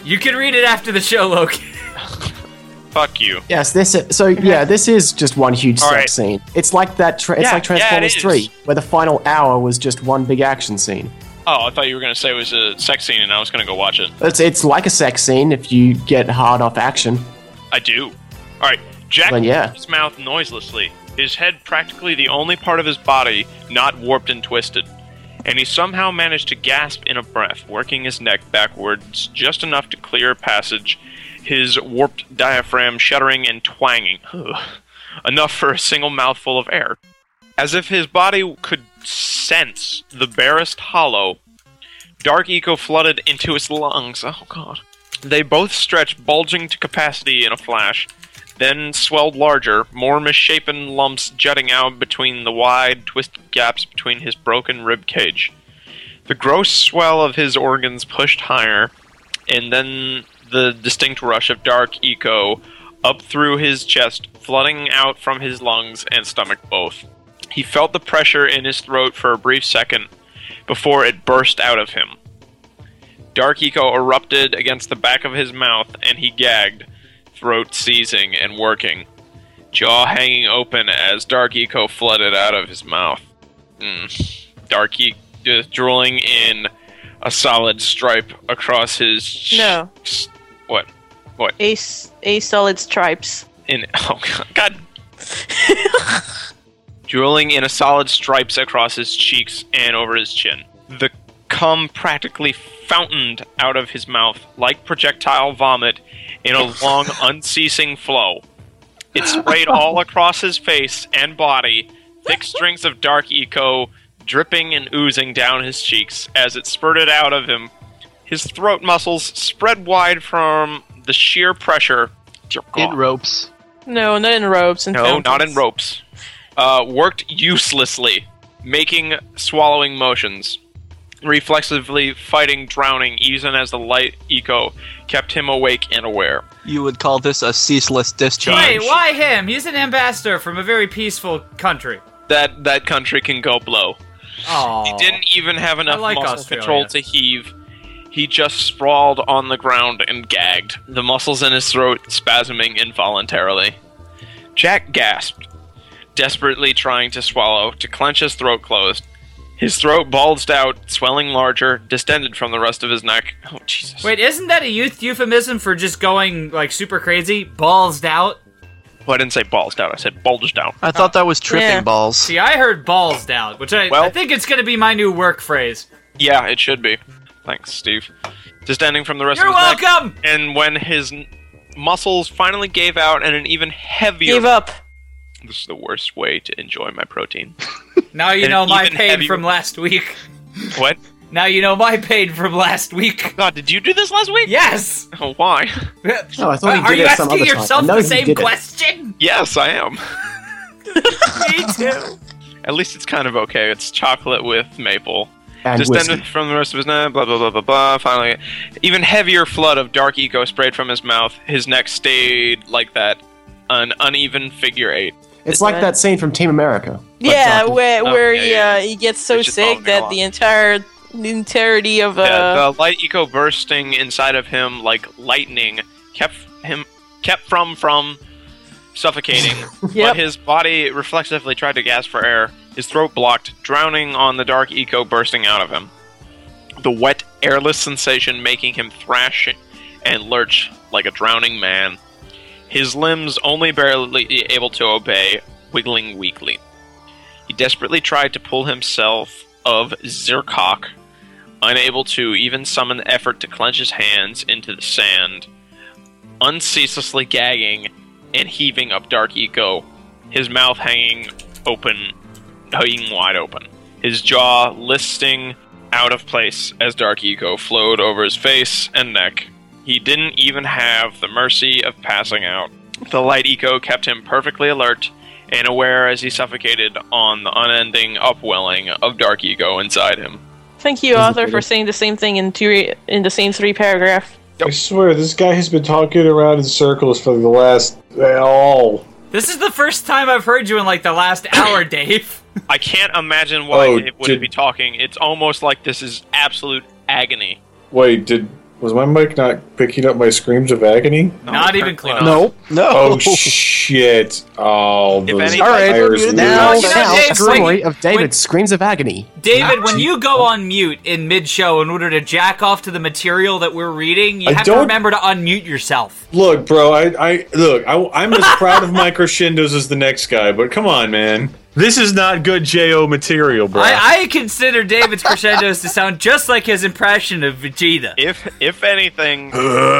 You can read it after the show, Loki. Fuck you. Yes, this is just one huge sex right. scene. It's like that. It's like Transformers 3, where the final hour was just one big action scene. Oh, I thought you were going to say it was a sex scene, and I was going to go watch it. It's like a sex scene if you get hard off action. I do. All right, Jack Then, yeah. moved his mouth noiselessly, his head practically the only part of his body not warped and twisted. And he somehow managed to gasp in a breath, working his neck backwards just enough to clear a passage, his warped diaphragm shuddering and twanging. Enough for a single mouthful of air. As if his body could sense the barest hollow, dark eco flooded into his lungs. Oh, God. They both stretched, bulging to capacity in a flash, then swelled larger, more misshapen lumps jutting out between the wide, twisted gaps between his broken rib cage. The gross swell of his organs pushed higher, and then the distinct rush of dark eco up through his chest, flooding out from his lungs and stomach both. He felt the pressure in his throat for a brief second before it burst out of him. Dark eco erupted against the back of his mouth, and he gagged, throat seizing and working, jaw hanging open as dark eco flooded out of his mouth. Dark eco drooling in a solid stripe across his... No. What? A solid stripes. Oh, God. Drooling in a solid stripes across his cheeks and over his chin. The cum practically fountained out of his mouth like projectile vomit in a long, unceasing flow. It sprayed all across his face and body, thick strings of dark eco dripping and oozing down his cheeks as it spurted out of him. His throat muscles spread wide from the sheer pressure. In ropes. No, not in ropes. No, not in ropes. Worked uselessly, making swallowing motions, reflexively fighting drowning even as the light eco kept him awake and aware. You would call this a ceaseless discharge. Wait, why him? He's an ambassador from a very peaceful country. That country can go blow. Aww. He didn't even have enough I like muscle Australia. control to heave. He just sprawled on the ground and gagged, the muscles in his throat spasming involuntarily. Jack gasped, desperately trying to swallow, to clench his throat closed. His throat bulged out, swelling larger, distended from the rest of his neck. Oh, Jesus. Wait, isn't that a euphemism for just going, like, super crazy? Ballsed out? Well, I didn't say ballsed out, I said bulged out. I thought that was tripping balls. See, I heard ballsed out, which I think it's going to be my new work phrase. Yeah, it should be. Thanks, Steve. Distending from the rest You're of his neck. welcome! And when his muscles finally gave out and an even heavier... Gave up. This is the worst way to enjoy my protein. Now you And know my even pain heavier- from last week. What? Now you know my pain from last week. God, did you do this last week? Yes! Oh, why? Oh, I thought he Are did you it some asking other time. yourself I know the he same did it. question? Yes, I am. Me too. At least it's kind of okay. It's chocolate with maple. And Distended whiskey. from the rest of his neck, blah, blah, blah, blah, blah. Finally, even heavier flood of dark eco sprayed from his mouth. His neck stayed like that, an uneven figure eight. It's like that scene from Team America. Yeah, where yeah. he gets so Which is sick following that along. the entirety of The light eco bursting inside of him like lightning kept from suffocating. Yep. But his body reflexively tried to gasp for air. His throat blocked, drowning on the dark eco bursting out of him. The wet, airless sensation making him thrash and lurch like a drowning man. His limbs only barely able to obey, wiggling weakly. He desperately tried to pull himself of Zircock, unable to even summon effort to clench his hands into the sand, unceaselessly gagging and heaving up dark eco, his mouth hanging wide open, his jaw listing out of place as dark eco flowed over his face and neck. He didn't even have the mercy of passing out. The light eco kept him perfectly alert and aware as he suffocated on the unending upwelling of dark ego inside him. Thank you, author, for saying the same thing in the same 3 paragraph. I swear, this guy has been talking around in circles for the last... This is the first time I've heard you in like the last hour, Dave. I can't imagine why it wouldn't be talking. It's almost like this is absolute agony. Wait, did Was my mic not picking up my screams of agony? Not even close. Nope. No. Oh shit! Oh, If those any- tires Now- leak. now- A Dave, story when- of David's screams of agony. David, when you go on mute in mid-show in order to jack off to the material that we're reading, you I have to don't- remember to unmute yourself. Look, bro, I'm as proud of my crescendos as the next guy, but come on, man. This is not good JO material, bro. I consider David's crescendos to sound just like his impression of Vegeta. If anything,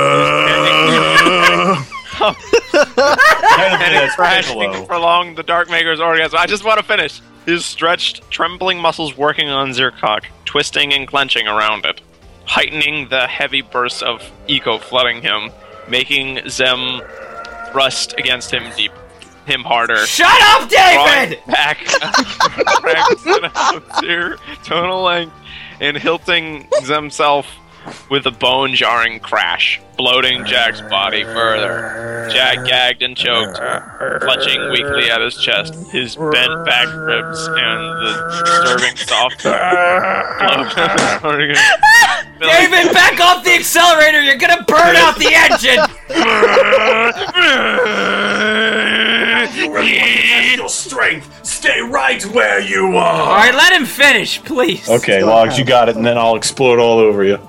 and it's crashing prolong the Dark Maker's orgasm. I just want to finish. His stretched, trembling muscles working on Zircock, twisting and clenching around it, heightening the heavy bursts of eco flooding him, making Zem thrust against him harder. Shut up, David! Back tonal length and hilting himself with a bone-jarring crash, bloating Jack's body further. Jack gagged and choked, clutching weakly at his chest, his bent back ribs, and the disturbing soft David, back off the accelerator! You're gonna burn out the engine! Your strength. Stay right where you are. Alright, let him finish, please. Okay, Logs, you got it, and then I'll explode all over you.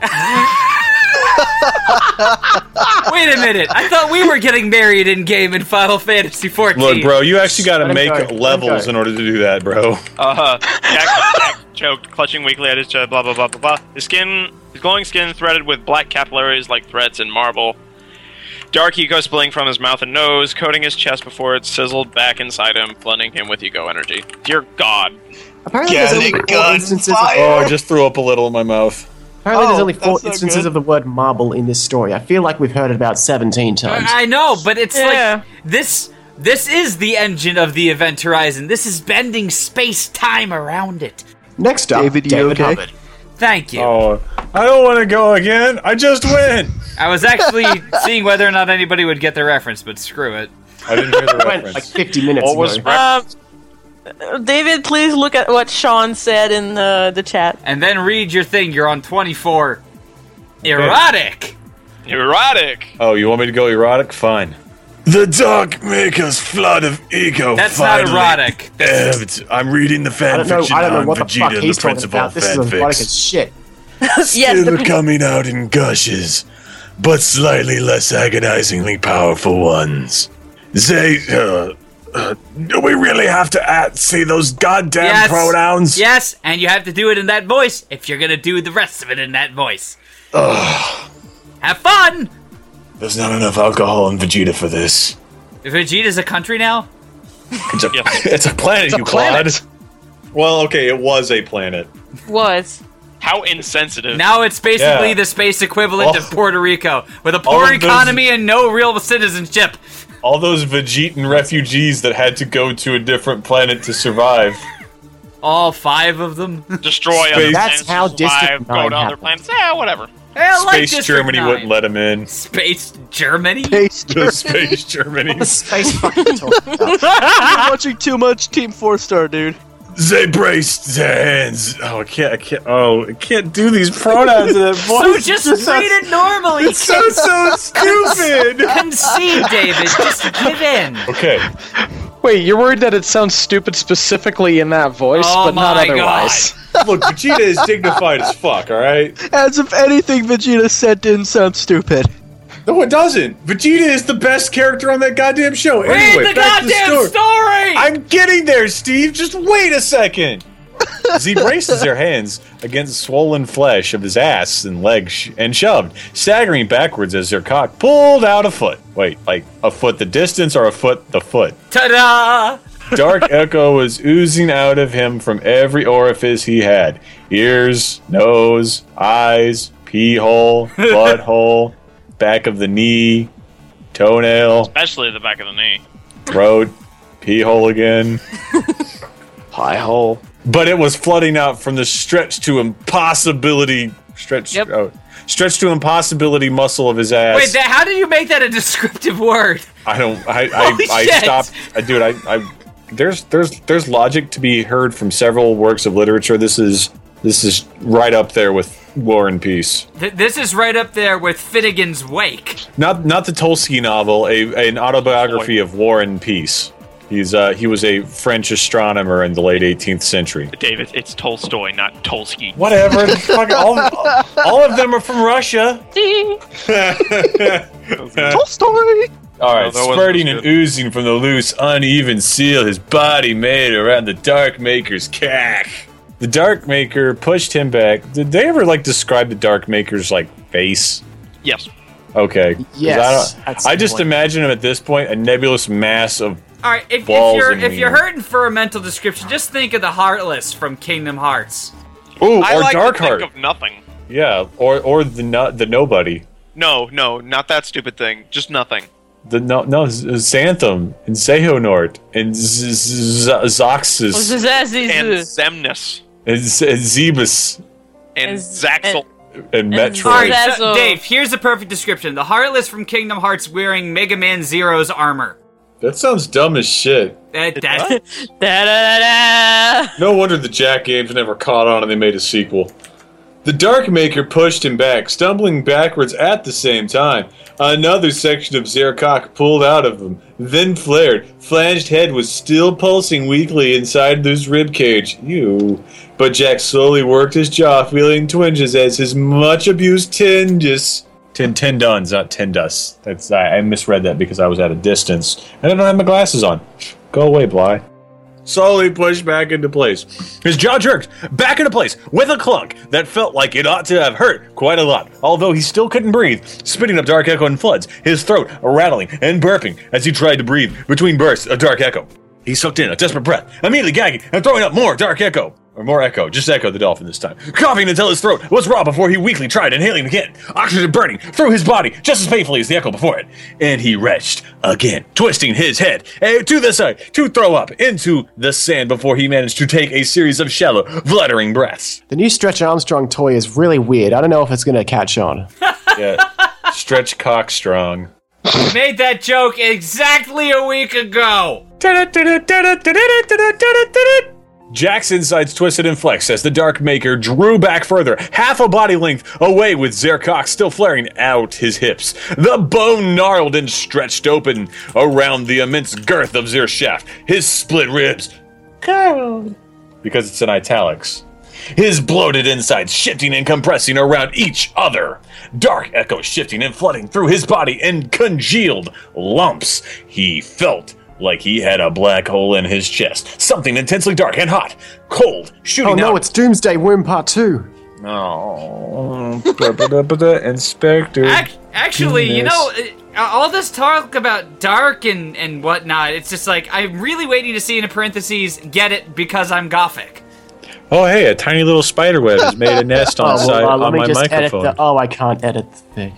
Wait a minute, I thought we were getting married in-game in Final Fantasy XIV. Look, bro, you actually got to Let him make go. levels in order to do that, bro. Jack choked, clutching weakly at his chest, blah, blah, blah, blah, blah. His glowing skin threaded with black capillaries like threads in marble. Dark eco spilling from his mouth and nose, coating his chest before it sizzled back inside him, flooding him with ego energy. Dear God. Apparently, there's only Getting 4 instances. Of, Oh, I just threw up a little in my mouth. apparently, there's only that's 4 not instances good. of the word marble in this story. I feel like we've heard it about 17 times. I know, but it's Yeah. like this is the engine of the Event Horizon. This is bending space-time around it. Next up, David, you okay? Hubbard. Thank you. Oh, I don't want to go again. I just went. I was actually seeing whether or not anybody would get the reference, but screw it. I didn't hear the Went reference. like 50 minutes What was ago. David, please look at what Sean said in the chat. And then read your thing. You're on 24. Erotic. Erotic! Oh, you want me to go erotic? Fine. The Dark Maker's flood of ego. That's not erotic. ebbed. I'm reading the I fan don't know. fiction I don't know on what the Vegeta, fuck he's the talking Prince of all about. This is erotic as fanfics. shit. Yes, Still the- coming out in gushes, but slightly less agonizingly powerful ones. Do we really have to say those goddamn Yes. pronouns? Yes, and you have to do it in that voice if you're gonna do the rest of it in that voice. Have fun! There's not enough alcohol in Vegeta for this. Vegeta's a country now? It's a, it's a planet, you planet. clod. Well, okay, it was a planet. Was. How insensitive. Now it's basically Yeah. the space equivalent of Puerto Rico, with a all poor of those- economy and no real citizenship. All those Vegetan refugees that had to go to a different planet to survive. All 5 of them. Destroy Space- other That's planets, how survive, District go 9 to other happened. planets. Yeah, whatever. Hey, I like Space District Germany 9. wouldn't let him in. Space Germany? The Space Germany. Space fucking talking about. You're watching too much Team 4-Star, dude. They braced their hands. Oh, I can't do these pronouns in that So voice. just read it normally. It sounds so stupid. Concede, David. Just give in. Okay. Wait, you're worried that it sounds stupid specifically in that voice, Oh but not my otherwise. Look, Vegeta is dignified as fuck, alright? As if anything Vegeta said didn't sound stupid. No, it doesn't. Vegeta is the best character on that goddamn show. Read Anyway, the back to the goddamn story! I'm getting there, Steve. Just wait a second. Z braces their hands against swollen flesh of his ass and legs and shoved, staggering backwards as their cock pulled out a foot. Wait, like a foot the distance or a foot the foot? Ta-da! Dark echo was oozing out of him from every orifice he had. Ears, nose, eyes, pee hole, butthole, back of the knee, toenail, Especially the back of the knee. throat, pee hole again. Pie hole. But it was flooding out from the stretch to impossibility stretch muscle of his ass. Wait, how did you make that a descriptive word? I don't. I Holy shit. stopped. Dude, I. There's logic to be heard from several works of literature. This is right up there with War and Peace. This is right up there with Finnegan's Wake. Not the Tolsky novel, an autobiography of War and Peace. He was a French astronomer in the late 18th century. David, it's Tolstoy, not Tolsky. Whatever. all of them are from Russia. Tolstoy! Alright, No, that wasn't spurting as and good. oozing from the loose, uneven seal his body made around the Darkmaker's cack. The Darkmaker pushed him back. Did they ever, describe the Darkmaker's, face? Yes. Okay. 'Cause Yes, at some I just point. imagine him at this point, a nebulous mass of... All right, if Balls you're and if you're wiener. hurting for a mental description, just think of the Heartless from Kingdom Hearts. Ooh, I or like Darkheart. to think of nothing. Yeah, or the Nobody. No, not that stupid thing. Just nothing. Xantham and Seonort and Zoxus And Zemnis. and Zebus And Zaxel. and All Metroid. right, That's so, all. Dave, here's a perfect description: the Heartless from Kingdom Hearts wearing Mega Man Zero's armor. That sounds dumb as shit. That Da-da-da-da. No wonder the Jack games never caught on and they made a sequel. The Darkmaker pushed him back, stumbling backwards at the same time. Another section of Zerkok pulled out of him, then flared. Flanged head was still pulsing weakly inside his ribcage. Ew. But Jack slowly worked his jaw, feeling twinges as his much-abused tendons... Tendons, not tendus. I misread that because I was at a distance. And I don't have my glasses on. Go away, Bly. Slowly pushed back into place. His jaw jerked back into place with a clunk that felt like it ought to have hurt quite a lot, although he still couldn't breathe, spitting up Dark Echo in floods, his throat rattling and burping as he tried to breathe between bursts of Dark Echo. He sucked in a desperate breath, immediately gagging and throwing up more Dark Echo. Or more Echo, just Echo the Dolphin this time. Coughing until his throat was raw before he weakly tried inhaling again. Oxygen burning through his body just as painfully as the Echo before it. And he retched again, twisting his head to the side to throw up into the sand before he managed to take a series of shallow, fluttering breaths. The new Stretch Armstrong toy is really weird. I don't know if it's going to catch on. Yeah, Stretch Cockstrong. made that joke exactly a week ago. Jack's insides twisted and flexed as the Darkmaker drew back further, half a body length away with Zerkok still flaring out his hips. The bone gnarled and stretched open around the immense girth of Zershaft, his split ribs curled because it's in italics. His bloated insides shifting and compressing around each other. Dark Echo shifting and flooding through his body in congealed lumps. He felt like he had a black hole in his chest. Something intensely dark and hot. Cold, shooting Oh no, out. it's Doomsday Womb Part 2. Oh. Inspector. Actually, you know, all this talk about dark and whatnot, it's just like, I'm really waiting to see in the parentheses, get it because I'm Gothic. Oh, hey, a tiny little spider web has made a nest on, let on me my just edit microphone. I can't edit the thing.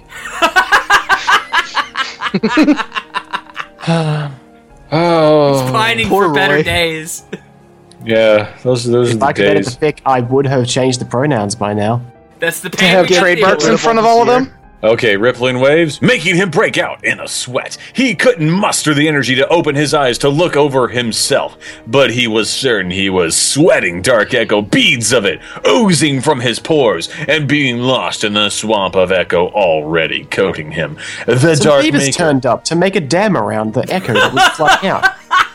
Oh, Pining poor for better Roy. days. Yeah, those are If the I could edit the days. fic, I would have changed the pronouns by now. That's the To pain have we gotta deal trademarks in with. front of all of them? Okay, rippling waves, making him break out in a sweat. He couldn't muster the energy to open his eyes to look over himself, but he was certain he was sweating Dark Echo, beads of it oozing from his pores and being lost in the swamp of Echo already coating him. The Some Dark beavers Maker. turned up to make a dam around the echo that was flooding out.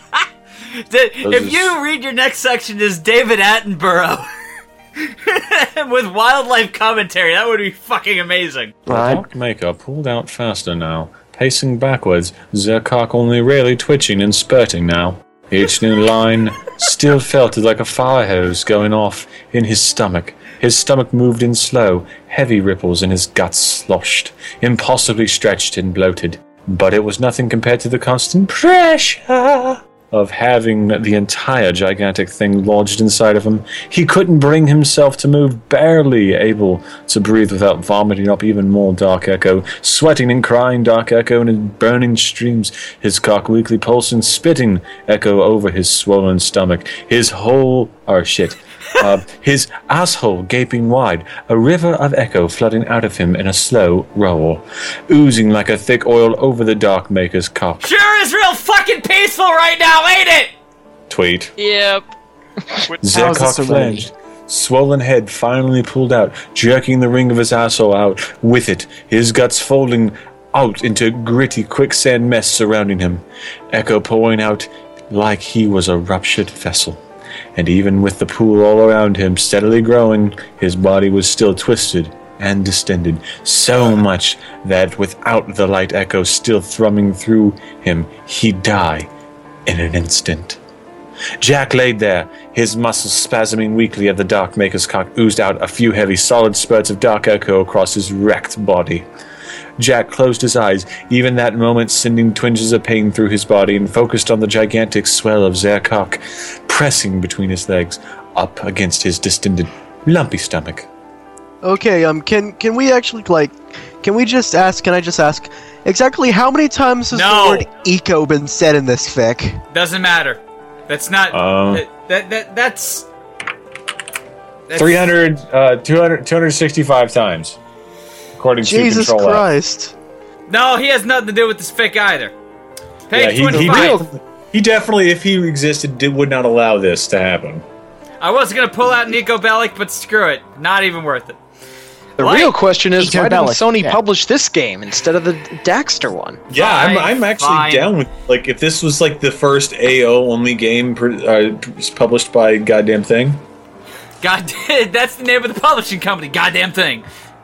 If you read your next section as David Attenborough with wildlife commentary, that would be fucking amazing. Right? Dark Maker pulled out faster now, pacing backwards, Zerkok only rarely twitching and spurting now. Each new line still felt like a fire hose going off in his stomach. His stomach moved in slow, heavy ripples and his guts sloshed, impossibly stretched and bloated. But it was nothing compared to the constant pressure of having the entire gigantic thing lodged inside of him. He couldn't bring himself to move, barely able to breathe without vomiting up even more Dark Echo, sweating and crying Dark Echo in his burning streams, his cock weakly pulsing, spitting Echo over his swollen stomach, his his asshole gaping wide, a river of Echo flooding out of him in a slow roll, oozing like a thick oil over the Darkmaker's cock. Sure is real fucking peaceful right now, ain't it? Tweet. Yep. How is this Zerkok arranged? flanged, swollen head finally pulled out, jerking the ring of his asshole out with it, his guts folding out into gritty quicksand mess surrounding him, Echo pouring out like he was a ruptured vessel. And even with the pool all around him steadily growing, his body was still twisted and distended, so much that without the light Echo still thrumming through him, he'd die in an instant. Jack laid there, his muscles spasming weakly as the Dark Maker's cock oozed out a few heavy, solid spurts of dark echo across his wrecked body. Jack closed his eyes, even that moment sending twinges of pain through his body, and focused on the gigantic swell of Zer's cock pressing between his legs, up against his distended, lumpy stomach. Okay, can we actually, can I just ask, exactly how many times has the word eco been said in this fic? Doesn't matter. That's not, that's 265 times, according to Jesus Control Christ. No, he has nothing to do with this fic either. Page 25. He definitely, if he existed, would not allow this to happen. I was gonna pull out Nico Bellic, but screw it. Not even worth it. The real question is, Nico why didn't Bellic, Sony publish this game instead of the Daxter one? Yeah, I'm actually down with, if this was the first AO only game published by Goddamn Thing. That's the name of the publishing company. Goddamn Thing.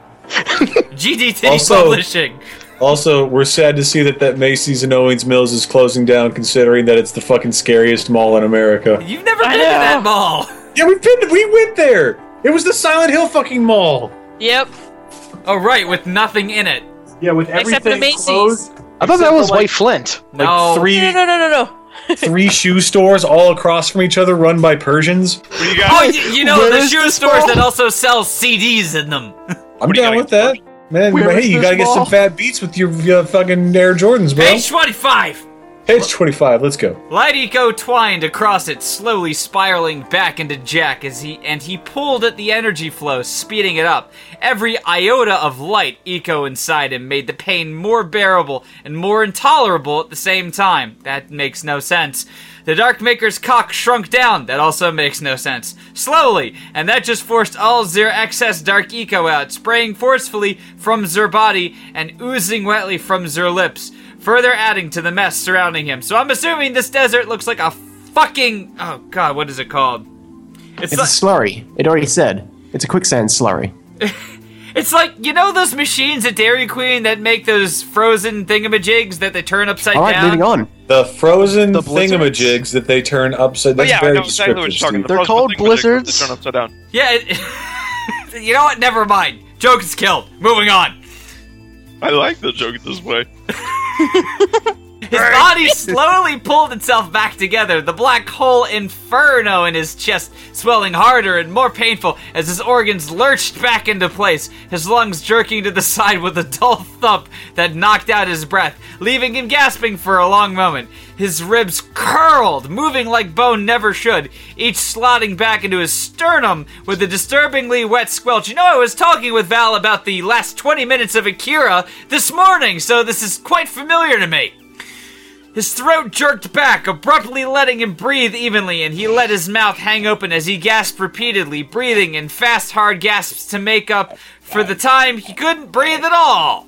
GDT Also- Publishing. Also, we're sad to see that Macy's and Owings Mills is closing down, considering that it's the fucking scariest mall in America. You've never been to that mall. Yeah, we went there. It was the Silent Hill fucking mall. Yep. Oh right, with nothing in it. Yeah, with Except for everything Macy's. closed. I thought that was White Flint. No. No. Three shoe stores all across from each other, run by Persians. Oh, you know, the shoe stores that also sell CDs in them. I'm down with that. Man, hey, you gotta get some fat beats with your fucking Air Jordans, bro. Page 25. Page 25, let's go. Light eco twined across it, slowly spiraling back into Jack as he pulled at the energy flow, speeding it up. Every iota of light eco inside him made the pain more bearable and more intolerable at the same time. That makes no sense. The Dark Maker's cock shrunk down. That also makes no sense. Slowly, and that just forced all Zer excess dark eco out, spraying forcefully from Zer body and oozing wetly from Zer lips, further adding to the mess surrounding him. So I'm assuming this desert looks like a fucking... Oh god, what is it called? It's a slurry. It already said. It's a quicksand slurry. It's like, you know those machines at Dairy Queen that make those frozen thingamajigs that they turn upside down? Alright, moving on. The frozen thingamajigs that they turn upside down. Yeah, I know exactly what you're talking about. They're called blizzards. They turn upside down. Yeah, you know what? Never mind. Joke is killed. Moving on. I like the joke this way. His body slowly pulled itself back together, the black hole inferno in his chest swelling harder and more painful as his organs lurched back into place, his lungs jerking to the side with a dull thump that knocked out his breath, leaving him gasping for a long moment. His ribs curled, moving like bone never should, each slotting back into his sternum with a disturbingly wet squelch. You know, I was talking with Val about the last 20 minutes of Akira this morning, so this is quite familiar to me. His throat jerked back, abruptly letting him breathe evenly, and he let his mouth hang open as he gasped repeatedly, breathing in fast, hard gasps to make up for the time he couldn't breathe at all.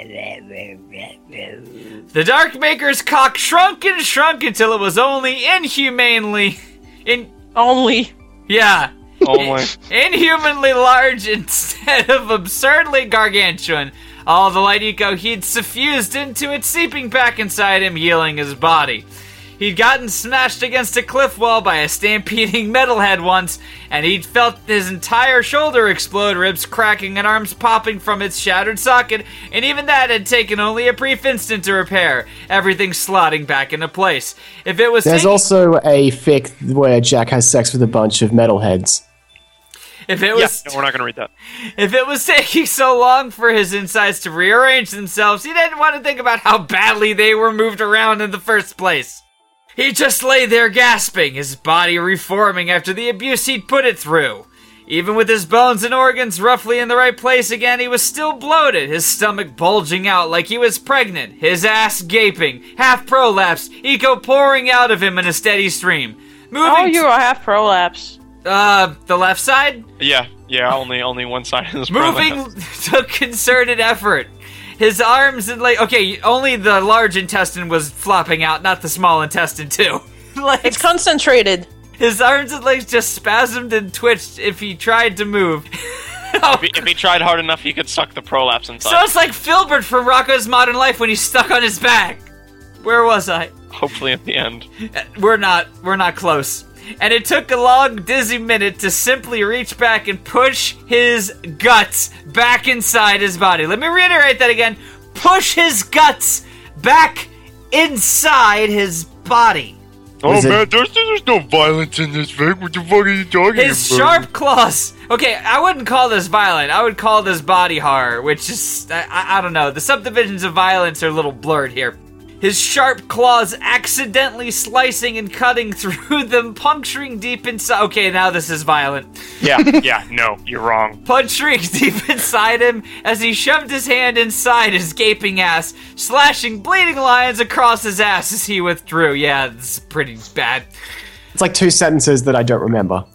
The Dark Maker's cock shrunk and shrunk until it was only inhumanly... Yeah. Inhumanly large instead of absurdly gargantuan. All the light eco he'd suffused into it, seeping back inside him, healing his body. He'd gotten smashed against a cliff wall by a stampeding metalhead once, and he'd felt his entire shoulder explode, ribs cracking and arms popping from its shattered socket, and even that had taken only a brief instant to repair, everything slotting back into place. If it was There's also a fic where Jack has sex with a bunch of metalheads. If it was, no, we're not going to read that. If it was taking so long for his insides to rearrange themselves, he didn't want to think about how badly they were moved around in the first place. He just lay there gasping, his body reforming after the abuse he'd put it through. Even with his bones and organs roughly in the right place again, he was still bloated, his stomach bulging out like he was pregnant, his ass gaping, half prolapsed, eco pouring out of him in a steady stream. Oh, you are half prolapse. The left side? Yeah, only one side is Moving took concerted effort. His arms and legs... Okay, only the large intestine was flopping out, not the small intestine, too. It's concentrated. His arms and legs just spasmed and twitched if he tried to move. If he tried hard enough, he could suck the prolapse inside. So it's like Filbert from Rocko's Modern Life when he's stuck on his back. Where was I? Hopefully at the end. We're not close. And it took a long, dizzy minute to simply reach back and push his guts back inside his body. Let me reiterate that again. Push his guts back inside his body. Oh man, there's no violence in this thing. What the fuck are you talking about? His sharp claws. Okay, I wouldn't call this violent. I would call this body horror, which is, I don't know. The subdivisions of violence are a little blurred here. His sharp claws accidentally slicing and cutting through them, puncturing deep inside. Okay, now this is violent. Yeah, no, you're wrong. Puncturing deep inside him as he shoved his hand inside his gaping ass, slashing bleeding lines across his ass as he withdrew. Yeah, this is pretty bad. It's like 2 sentences that I don't remember.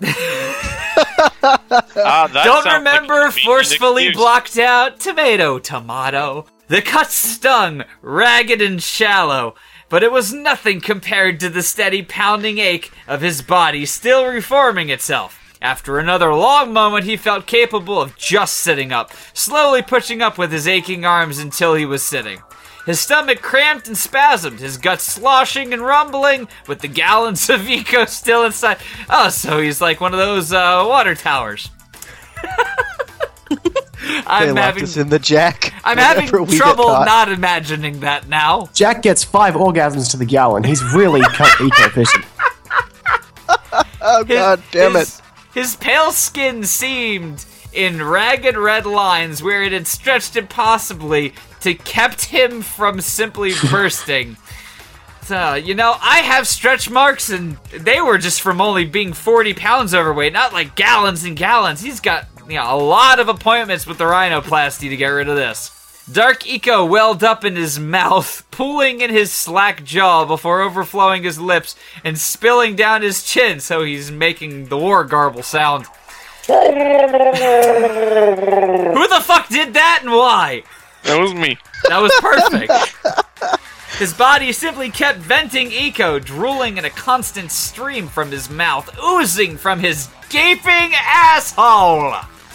Don't remember, like forcefully blocked out, tomato. The cuts stung, ragged and shallow, but it was nothing compared to the steady pounding ache of his body still reforming itself. After another long moment, he felt capable of just sitting up, slowly pushing up with his aching arms until he was sitting. His stomach cramped and spasmed, his guts sloshing and rumbling, with the gallons of Eco still inside. Oh, so he's like one of those water towers. They left us in the Jack. I'm having trouble not imagining that now. Jack gets 5 orgasms to the gallon. He's really eco-efficient. Oh, god damn it. His pale skin seemed in ragged red lines where it had stretched impossibly to kept him from simply bursting. So, I have stretch marks, and they were just from only being 40 pounds overweight, not like gallons and gallons. He's got a lot of appointments with the rhinoplasty to get rid of this. Dark Eco welled up in his mouth, pooling in his slack jaw before overflowing his lips and spilling down his chin, so he's making the war garble sound. Who the fuck did that and why? That was me. That was perfect. His body simply kept venting Eco, drooling in a constant stream from his mouth, oozing from his gaping asshole.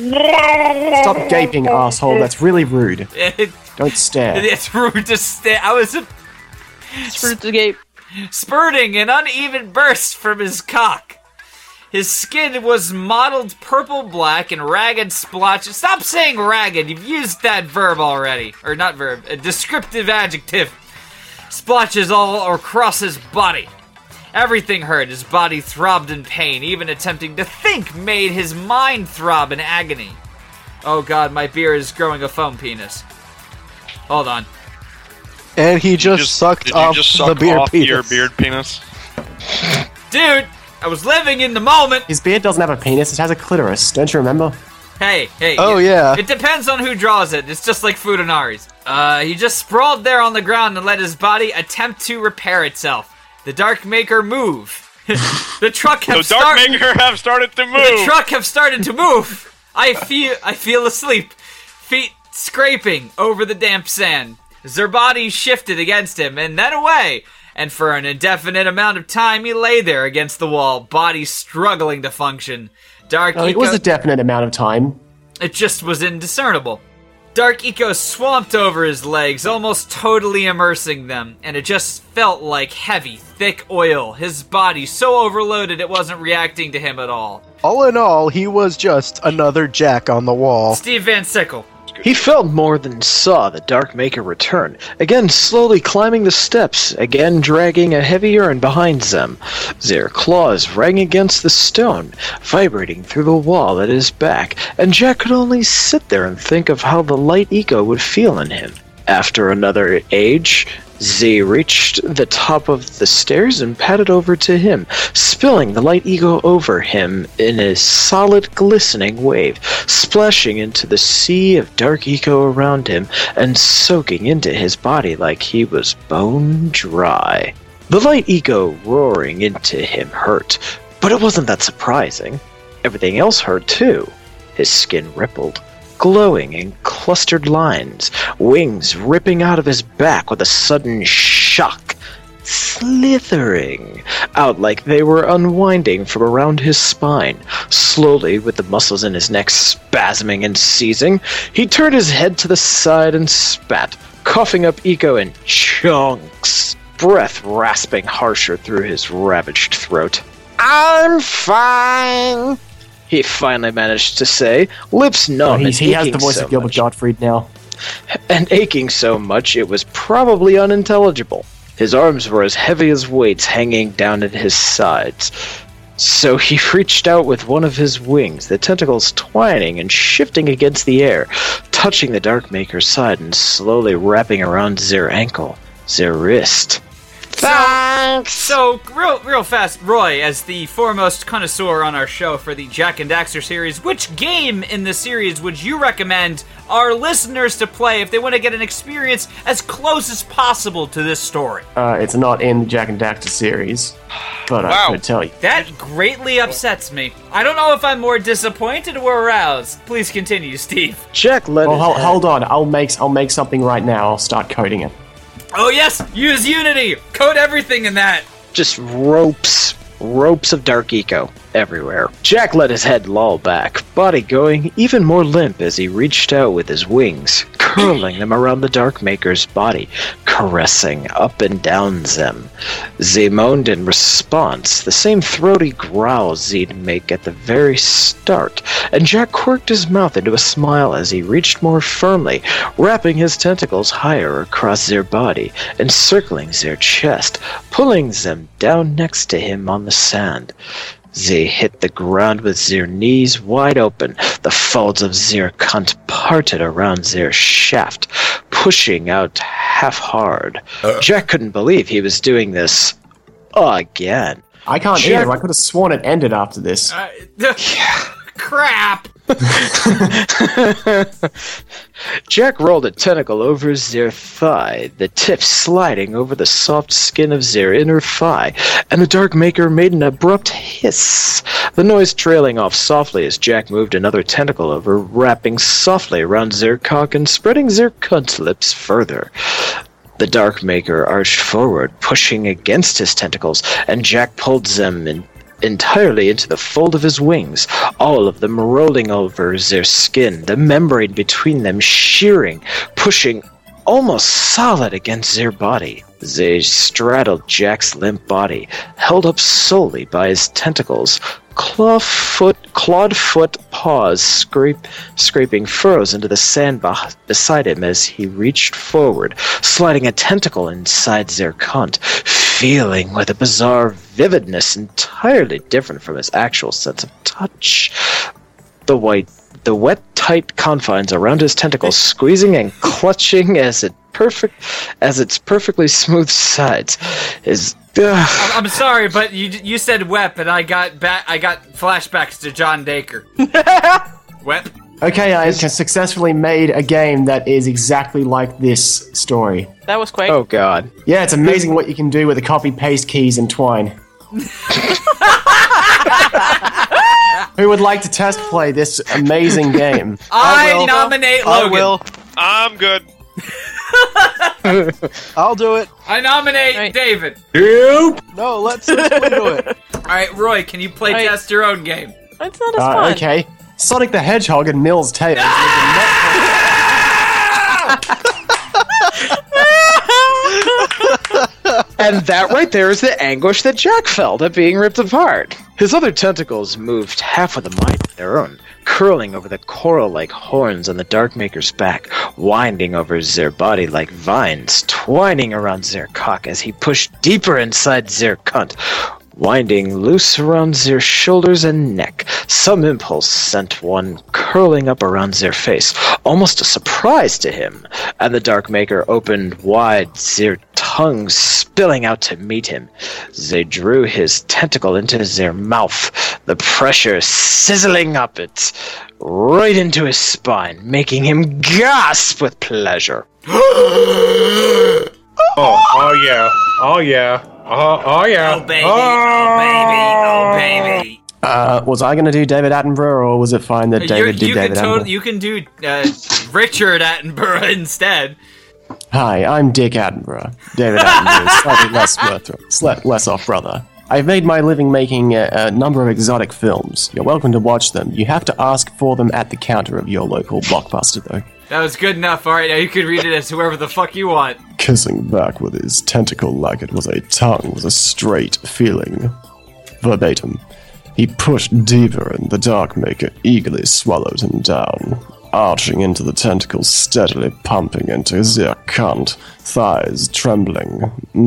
Stop gaping, asshole. That's really rude. Don't stare. It's rude to stare. It's rude to gape. Spurting an uneven burst from his cock. His skin was mottled purple-black and ragged splotches. Stop saying ragged. You've used that verb already. Or not verb. A descriptive adjective. Splotches all across his body. Everything hurt. His body throbbed in pain. Even attempting to think made his mind throb in agony. Oh god, my beard is growing a foam penis. Hold on. And he just sucked off the beard penis. Your beard penis? Dude, I was living in the moment. His beard doesn't have a penis, it has a clitoris. Don't you remember? Hey. Oh, yeah. It depends on who draws it. It's just like Futanari's. He just sprawled there on the ground and let his body attempt to repair itself. The Dark Maker move. The truck have started to move. The truck have started to move. I feel asleep. Feet scraping over the damp sand. Their body shifted against him and then away. And for an indefinite amount of time, he lay there against the wall, body struggling to function. It was a definite amount of time. It just was indiscernible. Dark Eco swamped over his legs, almost totally immersing them, and it just felt like heavy, thick oil. His body so overloaded it wasn't reacting to him at all. All in all, he was just another Jack on the wall. Steve Van Sickle. He felt more than saw the Dark Maker return, again slowly climbing the steps, again dragging a heavy urn behind them. Their claws rang against the stone, vibrating through the wall at his back, and Jack could only sit there and think of how the light Eco would feel in him. After another age, they reached the top of the stairs and padded over to him, spilling the light Eco over him in a solid glistening wave, splashing into the sea of dark Eco around him and soaking into his body like he was bone dry. The light Eco roaring into him hurt, but it wasn't that surprising. Everything else hurt too. His skin rippled, glowing in clustered lines, wings ripping out of his back with a sudden shock, slithering out like they were unwinding from around his spine. Slowly, with the muscles in his neck spasming and seizing, he turned his head to the side and spat, coughing up echo in chunks, breath rasping harsher through his ravaged throat. "I'm fine," he finally managed to say, lips numb and he has aching the voice so of Gilbert much. Gottfried now. And aching so much it was probably unintelligible. His arms were as heavy as weights hanging down at his sides. So he reached out with one of his wings, the tentacles twining and shifting against the air, touching the Darkmaker's side and slowly wrapping around their ankle, their wrist. Thanks! So, real fast, Roy, as the foremost connoisseur on our show for the Jak and Daxter series, which game in the series would you recommend our listeners to play if they want to get an experience as close as possible to this story? It's not in the Jak and Daxter series, but I could tell you. That greatly upsets me. I don't know if I'm more disappointed or aroused. Please continue, Steve. Jack let hold on. I'll make something right now. I'll start coding it. Oh yes, use Unity. Code everything in that. Just ropes of dark eco everywhere. Jack let his head loll back, body going even more limp as he reached out with his wings, curling them around the Darkmaker's body, caressing up and down them. They moaned in response, the same throaty growls they'd make at the very start, and Jack quirked his mouth into a smile as he reached more firmly, wrapping his tentacles higher across their body, encircling their chest, pulling them down next to him on the sand. They hit the ground with their knees wide open, the folds of their cunt parted around their shaft, pushing out half hard. Jack couldn't believe he was doing this again. I can't either. I could have sworn it ended after this. Crap! Jack rolled a tentacle over their thigh, the tip sliding over the soft skin of their inner thigh, and the Darkmaker made an abrupt hiss, the noise trailing off softly as Jack moved another tentacle over, wrapping softly around their cock and spreading their cunt lips further. The Darkmaker arched forward, pushing against his tentacles, and Jack pulled them entirely into the fold of his wings, all of them rolling over their skin, the membrane between them shearing, pushing almost solid against their body. They straddled Jack's limp body, held up solely by his tentacles, clawed foot paws scraping furrows into the sand beside him as he reached forward, sliding a tentacle inside their cunt, feeling with a bizarre vividness entirely different from his actual sense of touch. The wet, tight confines around his tentacles squeezing and clutching as its perfectly smooth sides. I'm sorry, but you said "wep" and I got flashbacks to John Dacre. Wep. Okay, I successfully made a game that is exactly like this story. That was quick. Oh god. Yeah, it's amazing what you can do with the copy-paste keys and Twine. Who would like to test play this amazing game? I nominate Logan. I will. I'm good. I'll do it. I nominate David. No, let's do it. Alright, Roy, can you play test your own game? It's not as fun. Okay. Sonic the Hedgehog and Mill's Tales. And that right there is the anguish that Jack felt at being ripped apart. His other tentacles moved half with a might of their own, curling over the coral-like horns on the Darkmaker's back, winding over their body like vines, twining around their cock as he pushed deeper inside their cunt, winding loose around their shoulders and neck. Some impulse sent one curling up around their face, almost a surprise to him, and the Darkmaker opened wide, their tongues spilling out to meet him. They drew his tentacle into their mouth, the pressure sizzling up it, right into his spine, making him gasp with pleasure. Oh yeah. Oh yeah. Oh yeah. Oh baby. Oh baby. Oh baby. Was I going to do David Attenborough, or was it fine that David did David Attenborough? You can do Richard Attenborough instead. Hi, I'm Dick Attenborough. David Attenborough, slightly less off brother. I've made my living making a number of exotic films. You're welcome to watch them. You have to ask for them at the counter of your local Blockbuster, though. That was good enough. All right, now you can read it as whoever the fuck you want. Kissing back with his tentacle like it was a tongue was a straight feeling. Verbatim. He pushed deeper, and the Darkmaker eagerly swallowed him down, arching into the tentacles, steadily pumping into his cunt, thighs trembling.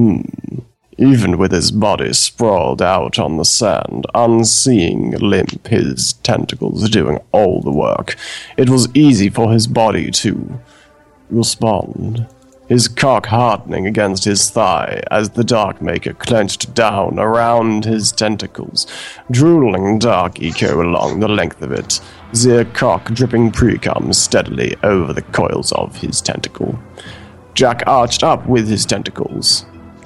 Even with his body sprawled out on the sand, unseeing, limp, his tentacles doing all the work, it was easy for his body to respond. His cock hardening against his thigh as the Darkmaker clenched down around his tentacles, drooling dark eco along the length of it, their cock dripping precum steadily over the coils of his tentacle. Jack arched up with his tentacles,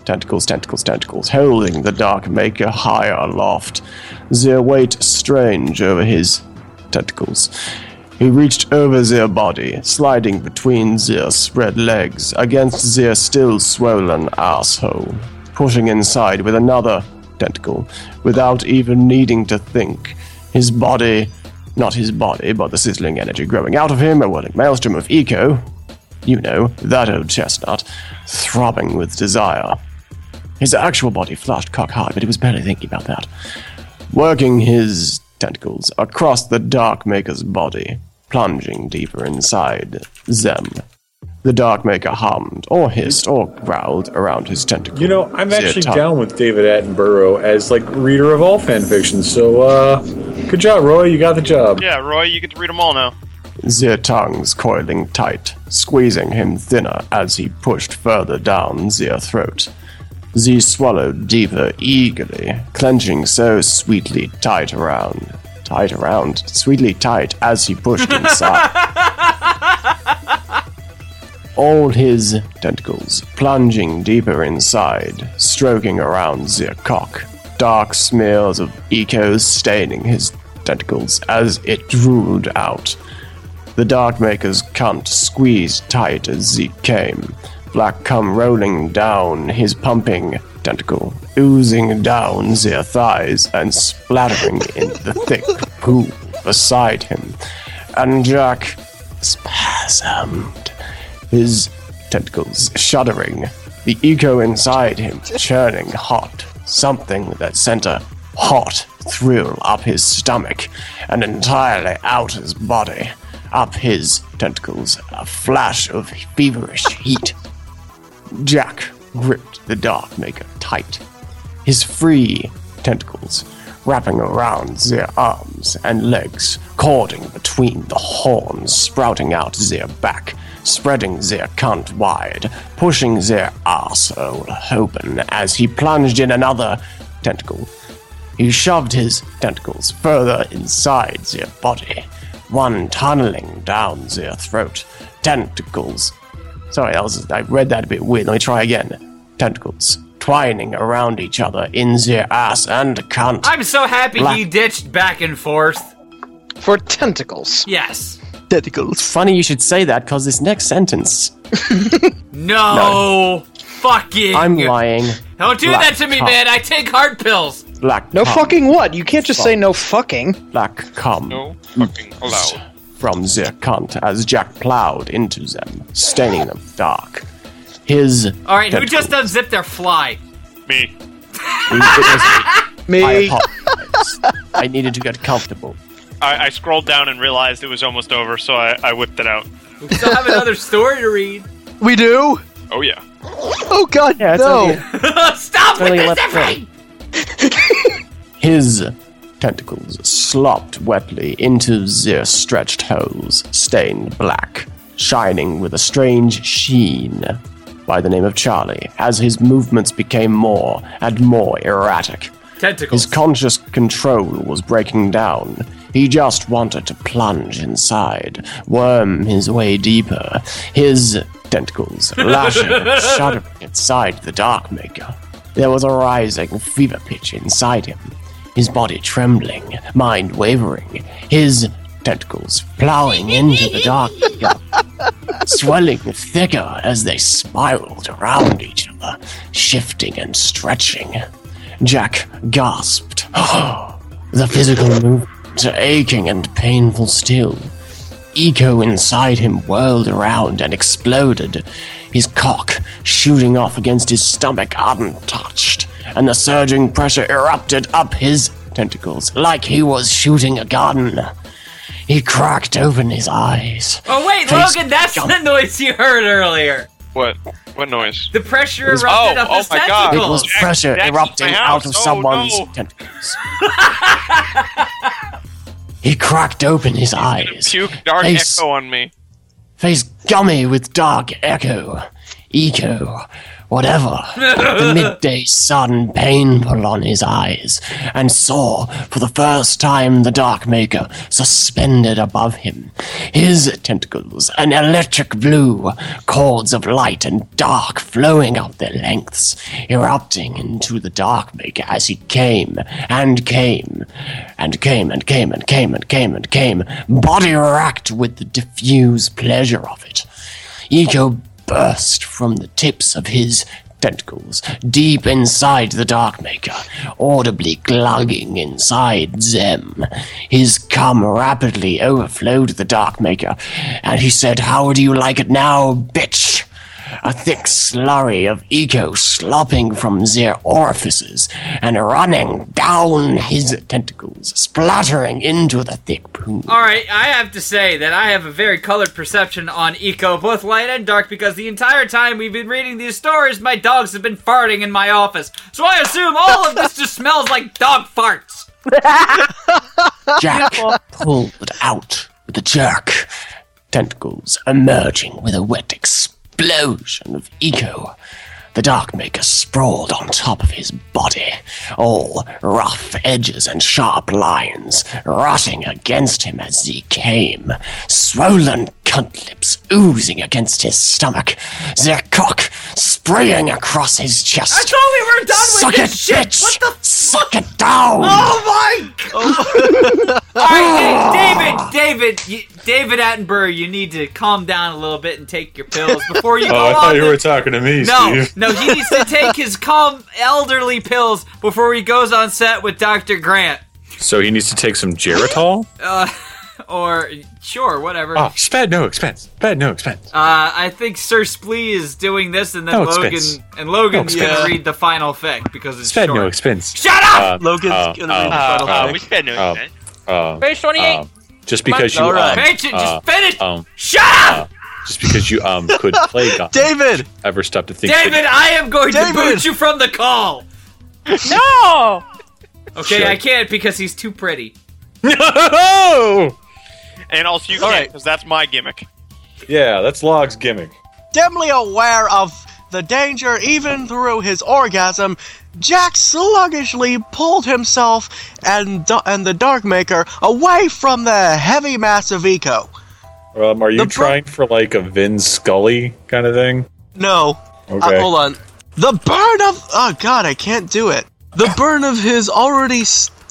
holding the Darkmaker higher aloft, their weight strange over his tentacles. He reached over their body, sliding between their spread legs against their still swollen asshole, pushing inside with another tentacle, without even needing to think. His body, not his body, but the sizzling energy growing out of him, a whirling maelstrom of eco, you know, that old chestnut, throbbing with desire. His actual body flushed cock hard, but he was barely thinking about that. Working his tentacles across the Darkmaker's body, plunging deeper inside them. The Darkmaker hummed, or hissed, or growled around his tentacles. You know, I'm actually down with David Attenborough as, like, reader of all fanfiction, so, good job, Roy, you got the job. Yeah, Roy, you get to read them all now. Their tongues coiling tight, squeezing him thinner as he pushed further down their throat. Ze swallowed deeper eagerly, clenching so sweetly tight around, sweetly tight as he pushed inside. All his tentacles plunging deeper inside, stroking around their cock, dark smears of eco staining his tentacles as it drooled out. The Darkmaker's cunt squeezed tight as he came, black cum rolling down his pumping tentacle, oozing down their thighs and splattering in the thick pool beside him. And Jack spasmed, his tentacles shuddering, the eco inside him churning hot, something that sent a hot thrill up his stomach and entirely out his body, up his tentacles, a flash of feverish heat. Jack gripped the Darkmaker tight, his free tentacles wrapping around their arms and legs, cording between the horns, sprouting out their back, spreading their cunt wide, pushing their arsehole open as he plunged in another tentacle. He shoved his tentacles further inside their body, one tunneling down their throat, tentacles. Sorry, I read that a bit weird. Let me try again. Tentacles twining around each other in their ass and cunt. I'm so happy he ditched back and forth. For tentacles. Yes. Tentacles. Funny you should say that, because this next sentence. No. Fucking. I'm lying. Don't do that to me, man. I take heart pills. Black No cum. fucking what? You can't just say no fucking. Black cum. No fucking allowed. From their cunt as Jack plowed into them, staining them dark. His Alright, who just unzipped their fly? Me. Me. I apologize. I needed to get comfortable. I scrolled down and realized it was almost over, so I whipped it out. We still have another story to read. We do? Oh, yeah. Oh, God, Yeah, it's no. only- Stop with only this, left everybody! His tentacles slopped wetly into their stretched holes, stained black, shining with a strange sheen, by the name of Charlie, as his movements became more and more erratic. Tentacles. His conscious control was breaking down. He just wanted to plunge inside, worm his way deeper, his tentacles lashing and shuddering inside the Darkmaker. There was a rising fever pitch inside him. his body trembling, mind wavering, his tentacles plowing into the dark, swelling thicker as they spiraled around each other, shifting and stretching. Jack gasped. The physical movements aching and painful still. Eco inside him whirled around and exploded, his cock shooting off against his stomach untouched, and the surging pressure erupted up his tentacles like he was shooting a gun. He cracked open his eyes. Oh wait, Logan, that's the noise you heard earlier. What? What noise? The pressure erupted up his tentacles. It was pressure erupting out of someone's tentacles. He cracked open his eyes. Puke dark echo on me. Face gummy with dark echo. Eco. Whatever. The midday sun painful on his eyes, and saw for the first time the Darkmaker suspended above him. His tentacles, an electric blue, cords of light and dark flowing up their lengths, erupting into the Darkmaker as he came, and came, and came, and came, and came, and came, and came, body racked with the diffuse pleasure of it. Eco burst from the tips of his tentacles deep inside the Darkmaker, audibly glugging inside them. His cum rapidly overflowed the Darkmaker, and he said, "How do you like it now, bitch?" A thick slurry of Eco slopping from their orifices and running down his tentacles, splattering into the thick poo. Alright, I have to say that I have a very colored perception on Eco, both light and dark, because the entire time we've been reading these stories, my dogs have been farting in my office. So I assume all of this just smells like dog farts. Jack pulled out with a jerk, tentacles emerging with a wet explosion of Eco. The Darkmaker sprawled on top of his body, all rough edges and sharp lines, rushing against him as he came, swollen cunt lips oozing against his stomach, their cock spraying across his chest. I thought we were done with Suck this it, shit! bitch! What the Suck it down! Oh my god! Alright, David Attenborough, you need to calm down a little bit and take your pills before you go on. I thought you were talking to me, Steve. No, he needs to take his calm elderly pills before he goes on set with Dr. Grant. So he needs to take some Geritol? Or, sure, whatever. Oh, spared no expense. Spared no expense. I think Sir Splee is doing this, and then No Logan's expense. gonna read the final fic because it's Spared short. no expense. Shut up! Logan's gonna read the final fic. We spent no expense. Page 28. Just because you Patient, just finish! Shut up! just because you could play God. David! Ever stop to think? David, I am going to boot you from the call! No! Okay, Sure. I can't because he's too pretty. No! And also you can't, because that's my gimmick. Yeah, that's Log's gimmick. Dimly aware of the danger even through his orgasm, Jack sluggishly pulled himself and the Darkmaker away from the heavy mass of Eco. Are you trying for like a Vin Scully kind of thing? No. Okay. Hold on. The burn of... Oh god, I can't do it. The burn of his already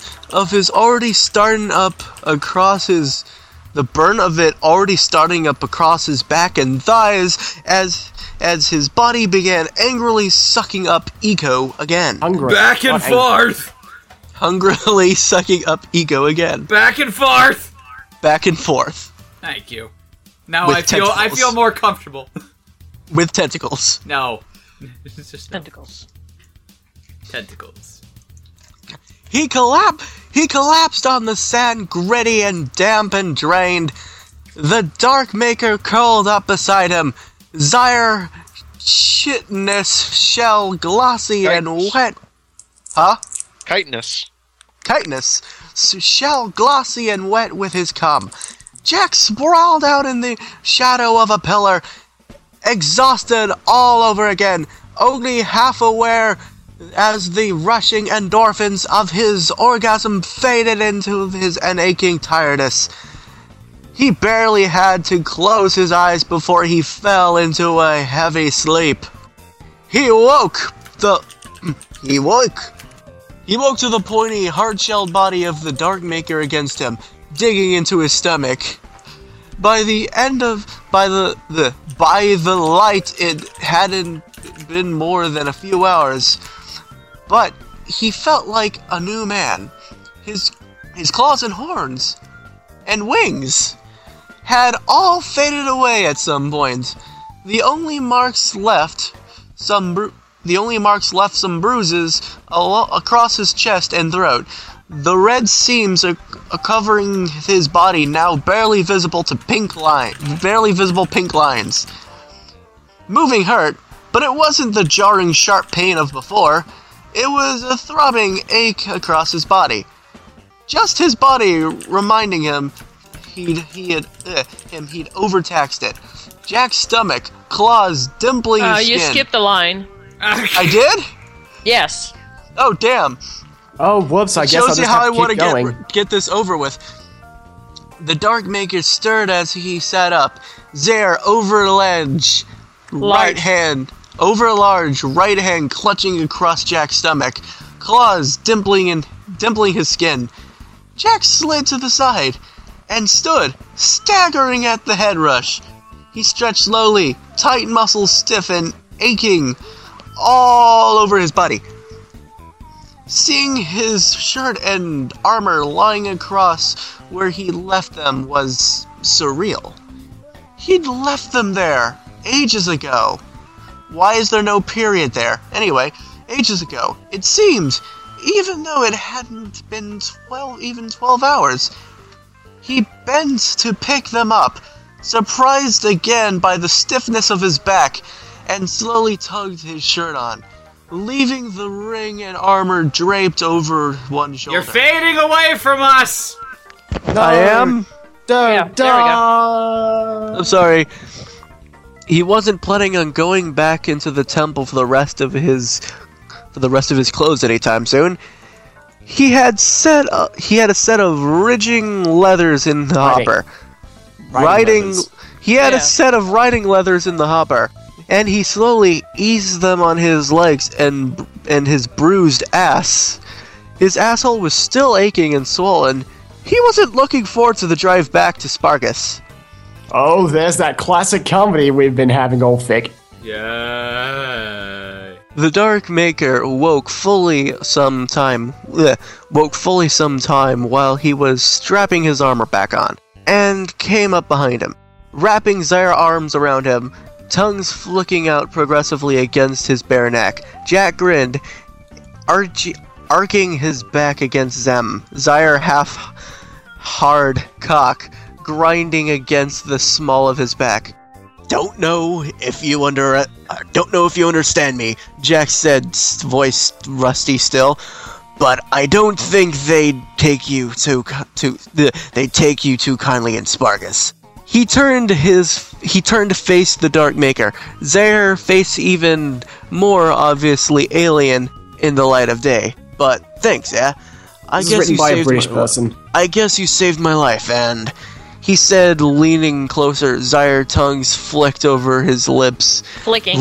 starting up across his... The burn of it already starting up across his back and thighs as his body began angrily sucking up Eco again. Back and forth! Hungrily sucking up Eco again. Back and forth! Back and forth. Thank you. Now With I feel more comfortable. With tentacles. No. It's just Tentacles. tentacles. He collapsed on the sand, gritty and damp and drained. The Darkmaker curled up beside him. Zyre, chitinous shell, glossy and wet. Huh? Chitinous. Chitinous. Shell, glossy and wet with his cum. Jack sprawled out in the shadow of a pillar, exhausted all over again, only half aware as the rushing endorphins of his orgasm faded into an aching tiredness. He barely had to close his eyes before he fell into a heavy sleep. He woke. He woke to the pointy, hard-shelled body of the Darkmaker against him, digging into his stomach. By the light, it hadn't been more than a few hours, but he felt like a new man. His claws and horns and wings had all faded away at some point. The only marks left some bruises across his chest and throat. The red seams are covering his body, now barely visible pink lines. Moving hurt, but it wasn't the jarring sharp pain of before. It was a throbbing ache across his body. Just his body reminding him he'd overtaxed it. Jack's stomach, claws dimpling his skin. You skipped a line. I did? Yes. Oh, damn. Oh, whoops, I guess I'll just have to keep going. Get this over with. The Darkmaker stirred as he sat up. Zaire over large right hand clutching across Jack's stomach. Claws dimpling his skin. Jack slid to the side and stood, staggering at the head rush. He stretched slowly, tight muscles stiff and aching all over his body. Seeing his shirt and armor lying across where he left them was surreal. He'd left them there ages ago. Why is there no period there? Anyway, ages ago. It seemed, even though it hadn't been 12 hours. He bent to pick them up, surprised again by the stiffness of his back, and slowly tugged his shirt on, leaving the ring and armor draped over one shoulder. You're fading away from us! No, I am? There we go. I'm sorry. He wasn't planning on going back into the temple for the rest of his clothes anytime soon. He had a set of ridging leathers in the hopper. He had a set of riding leathers in the hopper, and he slowly eased them on his legs and his bruised ass. His asshole was still aching and swollen. He wasn't looking forward to the drive back to Spargus. Oh, there's that classic comedy we've been having all thick. Yeah. The Darkmaker woke fully some time while he was strapping his armor back on, and came up behind him, wrapping Zaire arms around him, tongues flicking out progressively against his bare neck. Jack grinned, arcing his back against Zem, Zaire half-hard cock grinding against the small of his back. Don't know if you understand me, Jack said, voice rusty still, but I don't think they take you too kindly in Spargus. He turned to face the Darkmaker. Zaire face even more obviously alien in the light of day. But thanks, yeah. I guess you saved my life, and he said, leaning closer. Zaire tongues flicked over his lips, flicking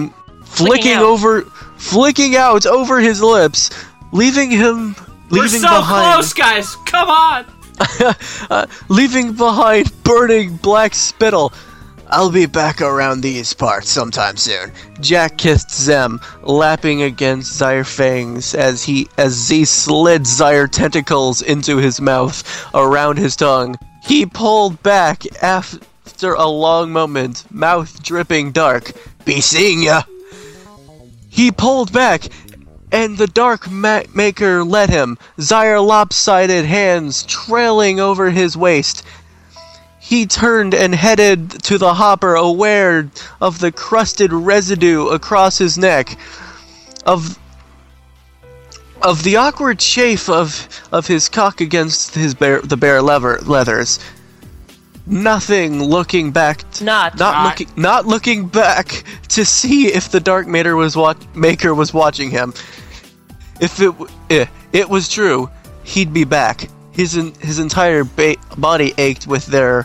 out over his lips, leaving him. We're so close, guys. Come on. Leaving behind burning black spittle. I'll be back around these parts sometime soon. Jack kissed Zem, lapping against Zaire fangs as Z slid Zaire tentacles into his mouth around his tongue. He pulled back after a long moment, mouth dripping dark. Be seeing ya! He pulled back, and the Darkmaker let him, Zaire lopsided hands trailing over his waist. He turned and headed to the hopper, aware of the crusted residue across his neck, of the awkward chafe of his cock against the bare leathers. Nothing looking back. Not looking back to see if the Darkmaker was watching him. If it was true, he'd be back. His entire body ached with their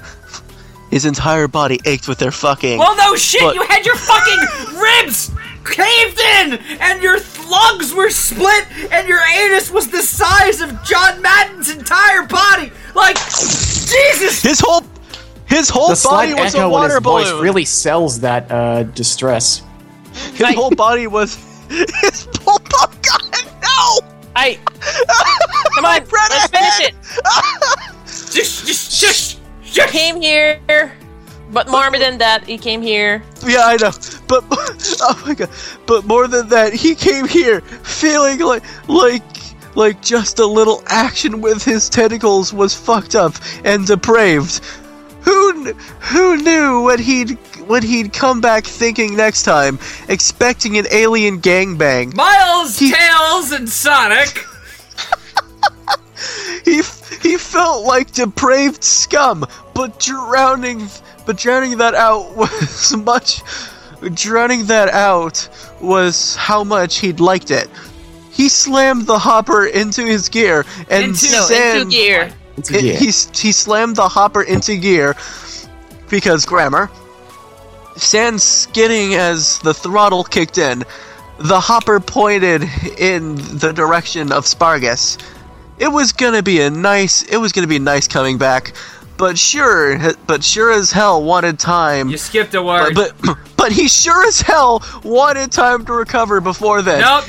fucking. Well, no shit! You had your fucking ribs caved in, and your lungs were split, and your anus was whole The slight body was echo a in water his voice balloon. really sells that distress. His whole body was his whole body. God, no! Come on, let's finish it. He came here, but more than that, he came here. Yeah, I know. But oh my god. But more than that, he came here feeling like just a little action with his tentacles was fucked up and depraved. Who knew when he'd come back thinking next time, expecting an alien gangbang? Miles, Tails, and Sonic. He felt like depraved scum, but drowning that out was how much he'd liked it. He slammed the hopper into his gear and into gear. He slammed the hopper into gear because grammar. Sand skidding as the throttle kicked in. The hopper pointed in the direction of Spargus. It was gonna be a nice coming back, but sure as hell wanted time. You skipped a word. But he sure as hell wanted time to recover before then. No.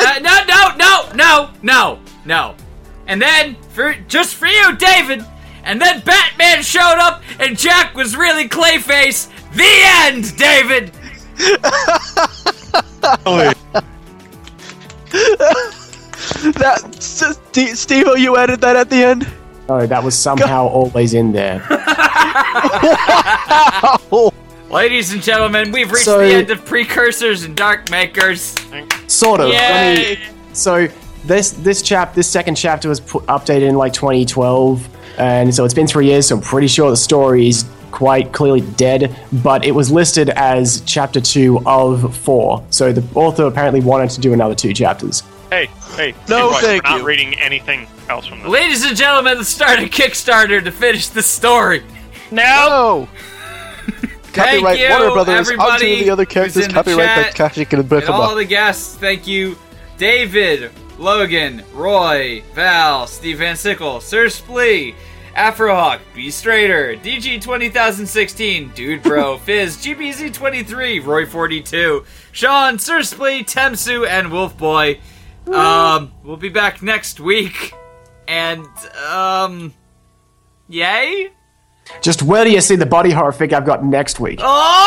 And then, just for you, David, and then Batman showed up and Jack was really Clayface. The end, David! Steve-O, you added that at the end? No, that was somehow always in there. Ladies and gentlemen, we've reached the end of Precursors and Dark Makers. Sort of. Yay! This second chapter was updated in like 2012, and so it's been 3 years, so I'm pretty sure the story is quite clearly dead, but it was listed as chapter 2 of 4, so the author apparently wanted to do another 2 chapters. Hey, no, we're not reading anything else from this. Ladies and gentlemen, let's start a Kickstarter to finish the story. No! Copyright you, Warner Brothers. everybody Onto the other characters. who's in the Copyright chat, Takashi and all Kinabekama. the guests. Thank you, David, Logan, Roy, Val, Steve Van Sickle, Sir Splee, Afrohawk, B Strader, DG 20016, Dude Bro, Fizz, GBZ23, Roy 42, Sean, Sir Splee, Temsu, and Wolf Boy. We'll be back next week, and yay? Just where do you see the body horror figure I've got next week?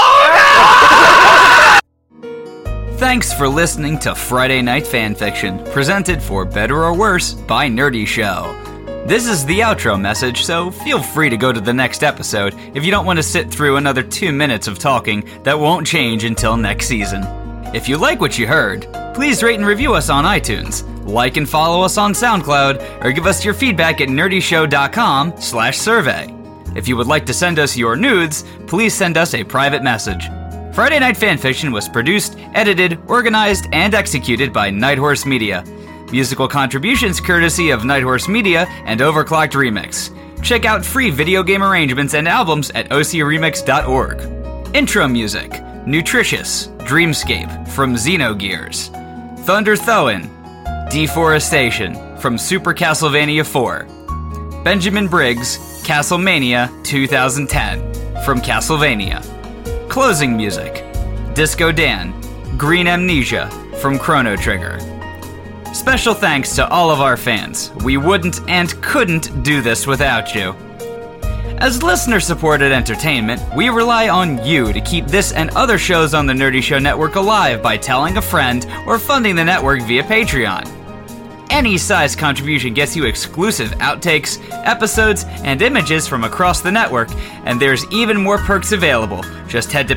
Oh! Thanks for listening to Friday Night Fanfiction, presented for better or worse by Nerdy Show. This is the outro message, so feel free to go to the next episode if you don't want to sit through another 2 minutes of talking that won't change until next season. If you like what you heard, please rate and review us on iTunes, like and follow us on SoundCloud, or give us your feedback at nerdyshow.com/survey. If you would like to send us your nudes, please send us a private message. Friday Night Fanfiction was produced, edited, organized, and executed by Nighthorse Media. Musical contributions courtesy of Nighthorse Media and Overclocked Remix. Check out free video game arrangements and albums at ocremix.org. Intro music, Nutritious, Dreamscape from Xenogears. Thunder Thoin, Deforestation from Super Castlevania 4. Benjamin Briggs, Castlemania 2010 from Castlevania. Closing music, Disco Dan, Green Amnesia from Chrono Trigger. Special thanks to all of our fans. We wouldn't and couldn't do this without you. As listener-supported entertainment, we rely on you to keep this and other shows on the Nerdy Show Network alive by telling a friend or funding the network via Patreon. Any size contribution gets you exclusive outtakes, episodes, and images from across the network, and there's even more perks available. Just head to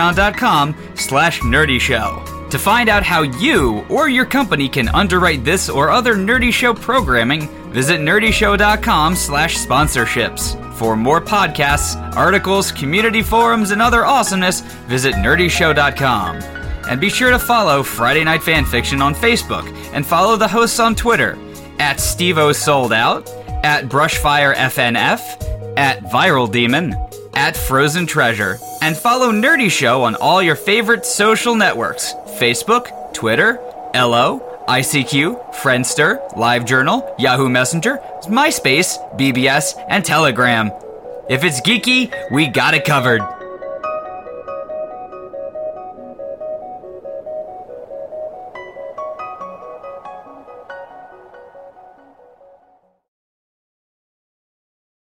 patreon.com/nerdyshow. To find out how you or your company can underwrite this or other Nerdy Show programming, visit nerdyshow.com/sponsorships. For more podcasts, articles, community forums, and other awesomeness, visit nerdyshow.com. And be sure to follow Friday Night Fanfiction on Facebook, and follow the hosts on Twitter, at SteveOSoldOut, at BrushfireFNF, at Viral Demon, at Frozen Treasure, and follow Nerdy Show on all your favorite social networks, Facebook, Twitter, Ello, ICQ, Friendster, LiveJournal, Yahoo Messenger, MySpace, BBS, and Telegram. If it's geeky, we got it covered.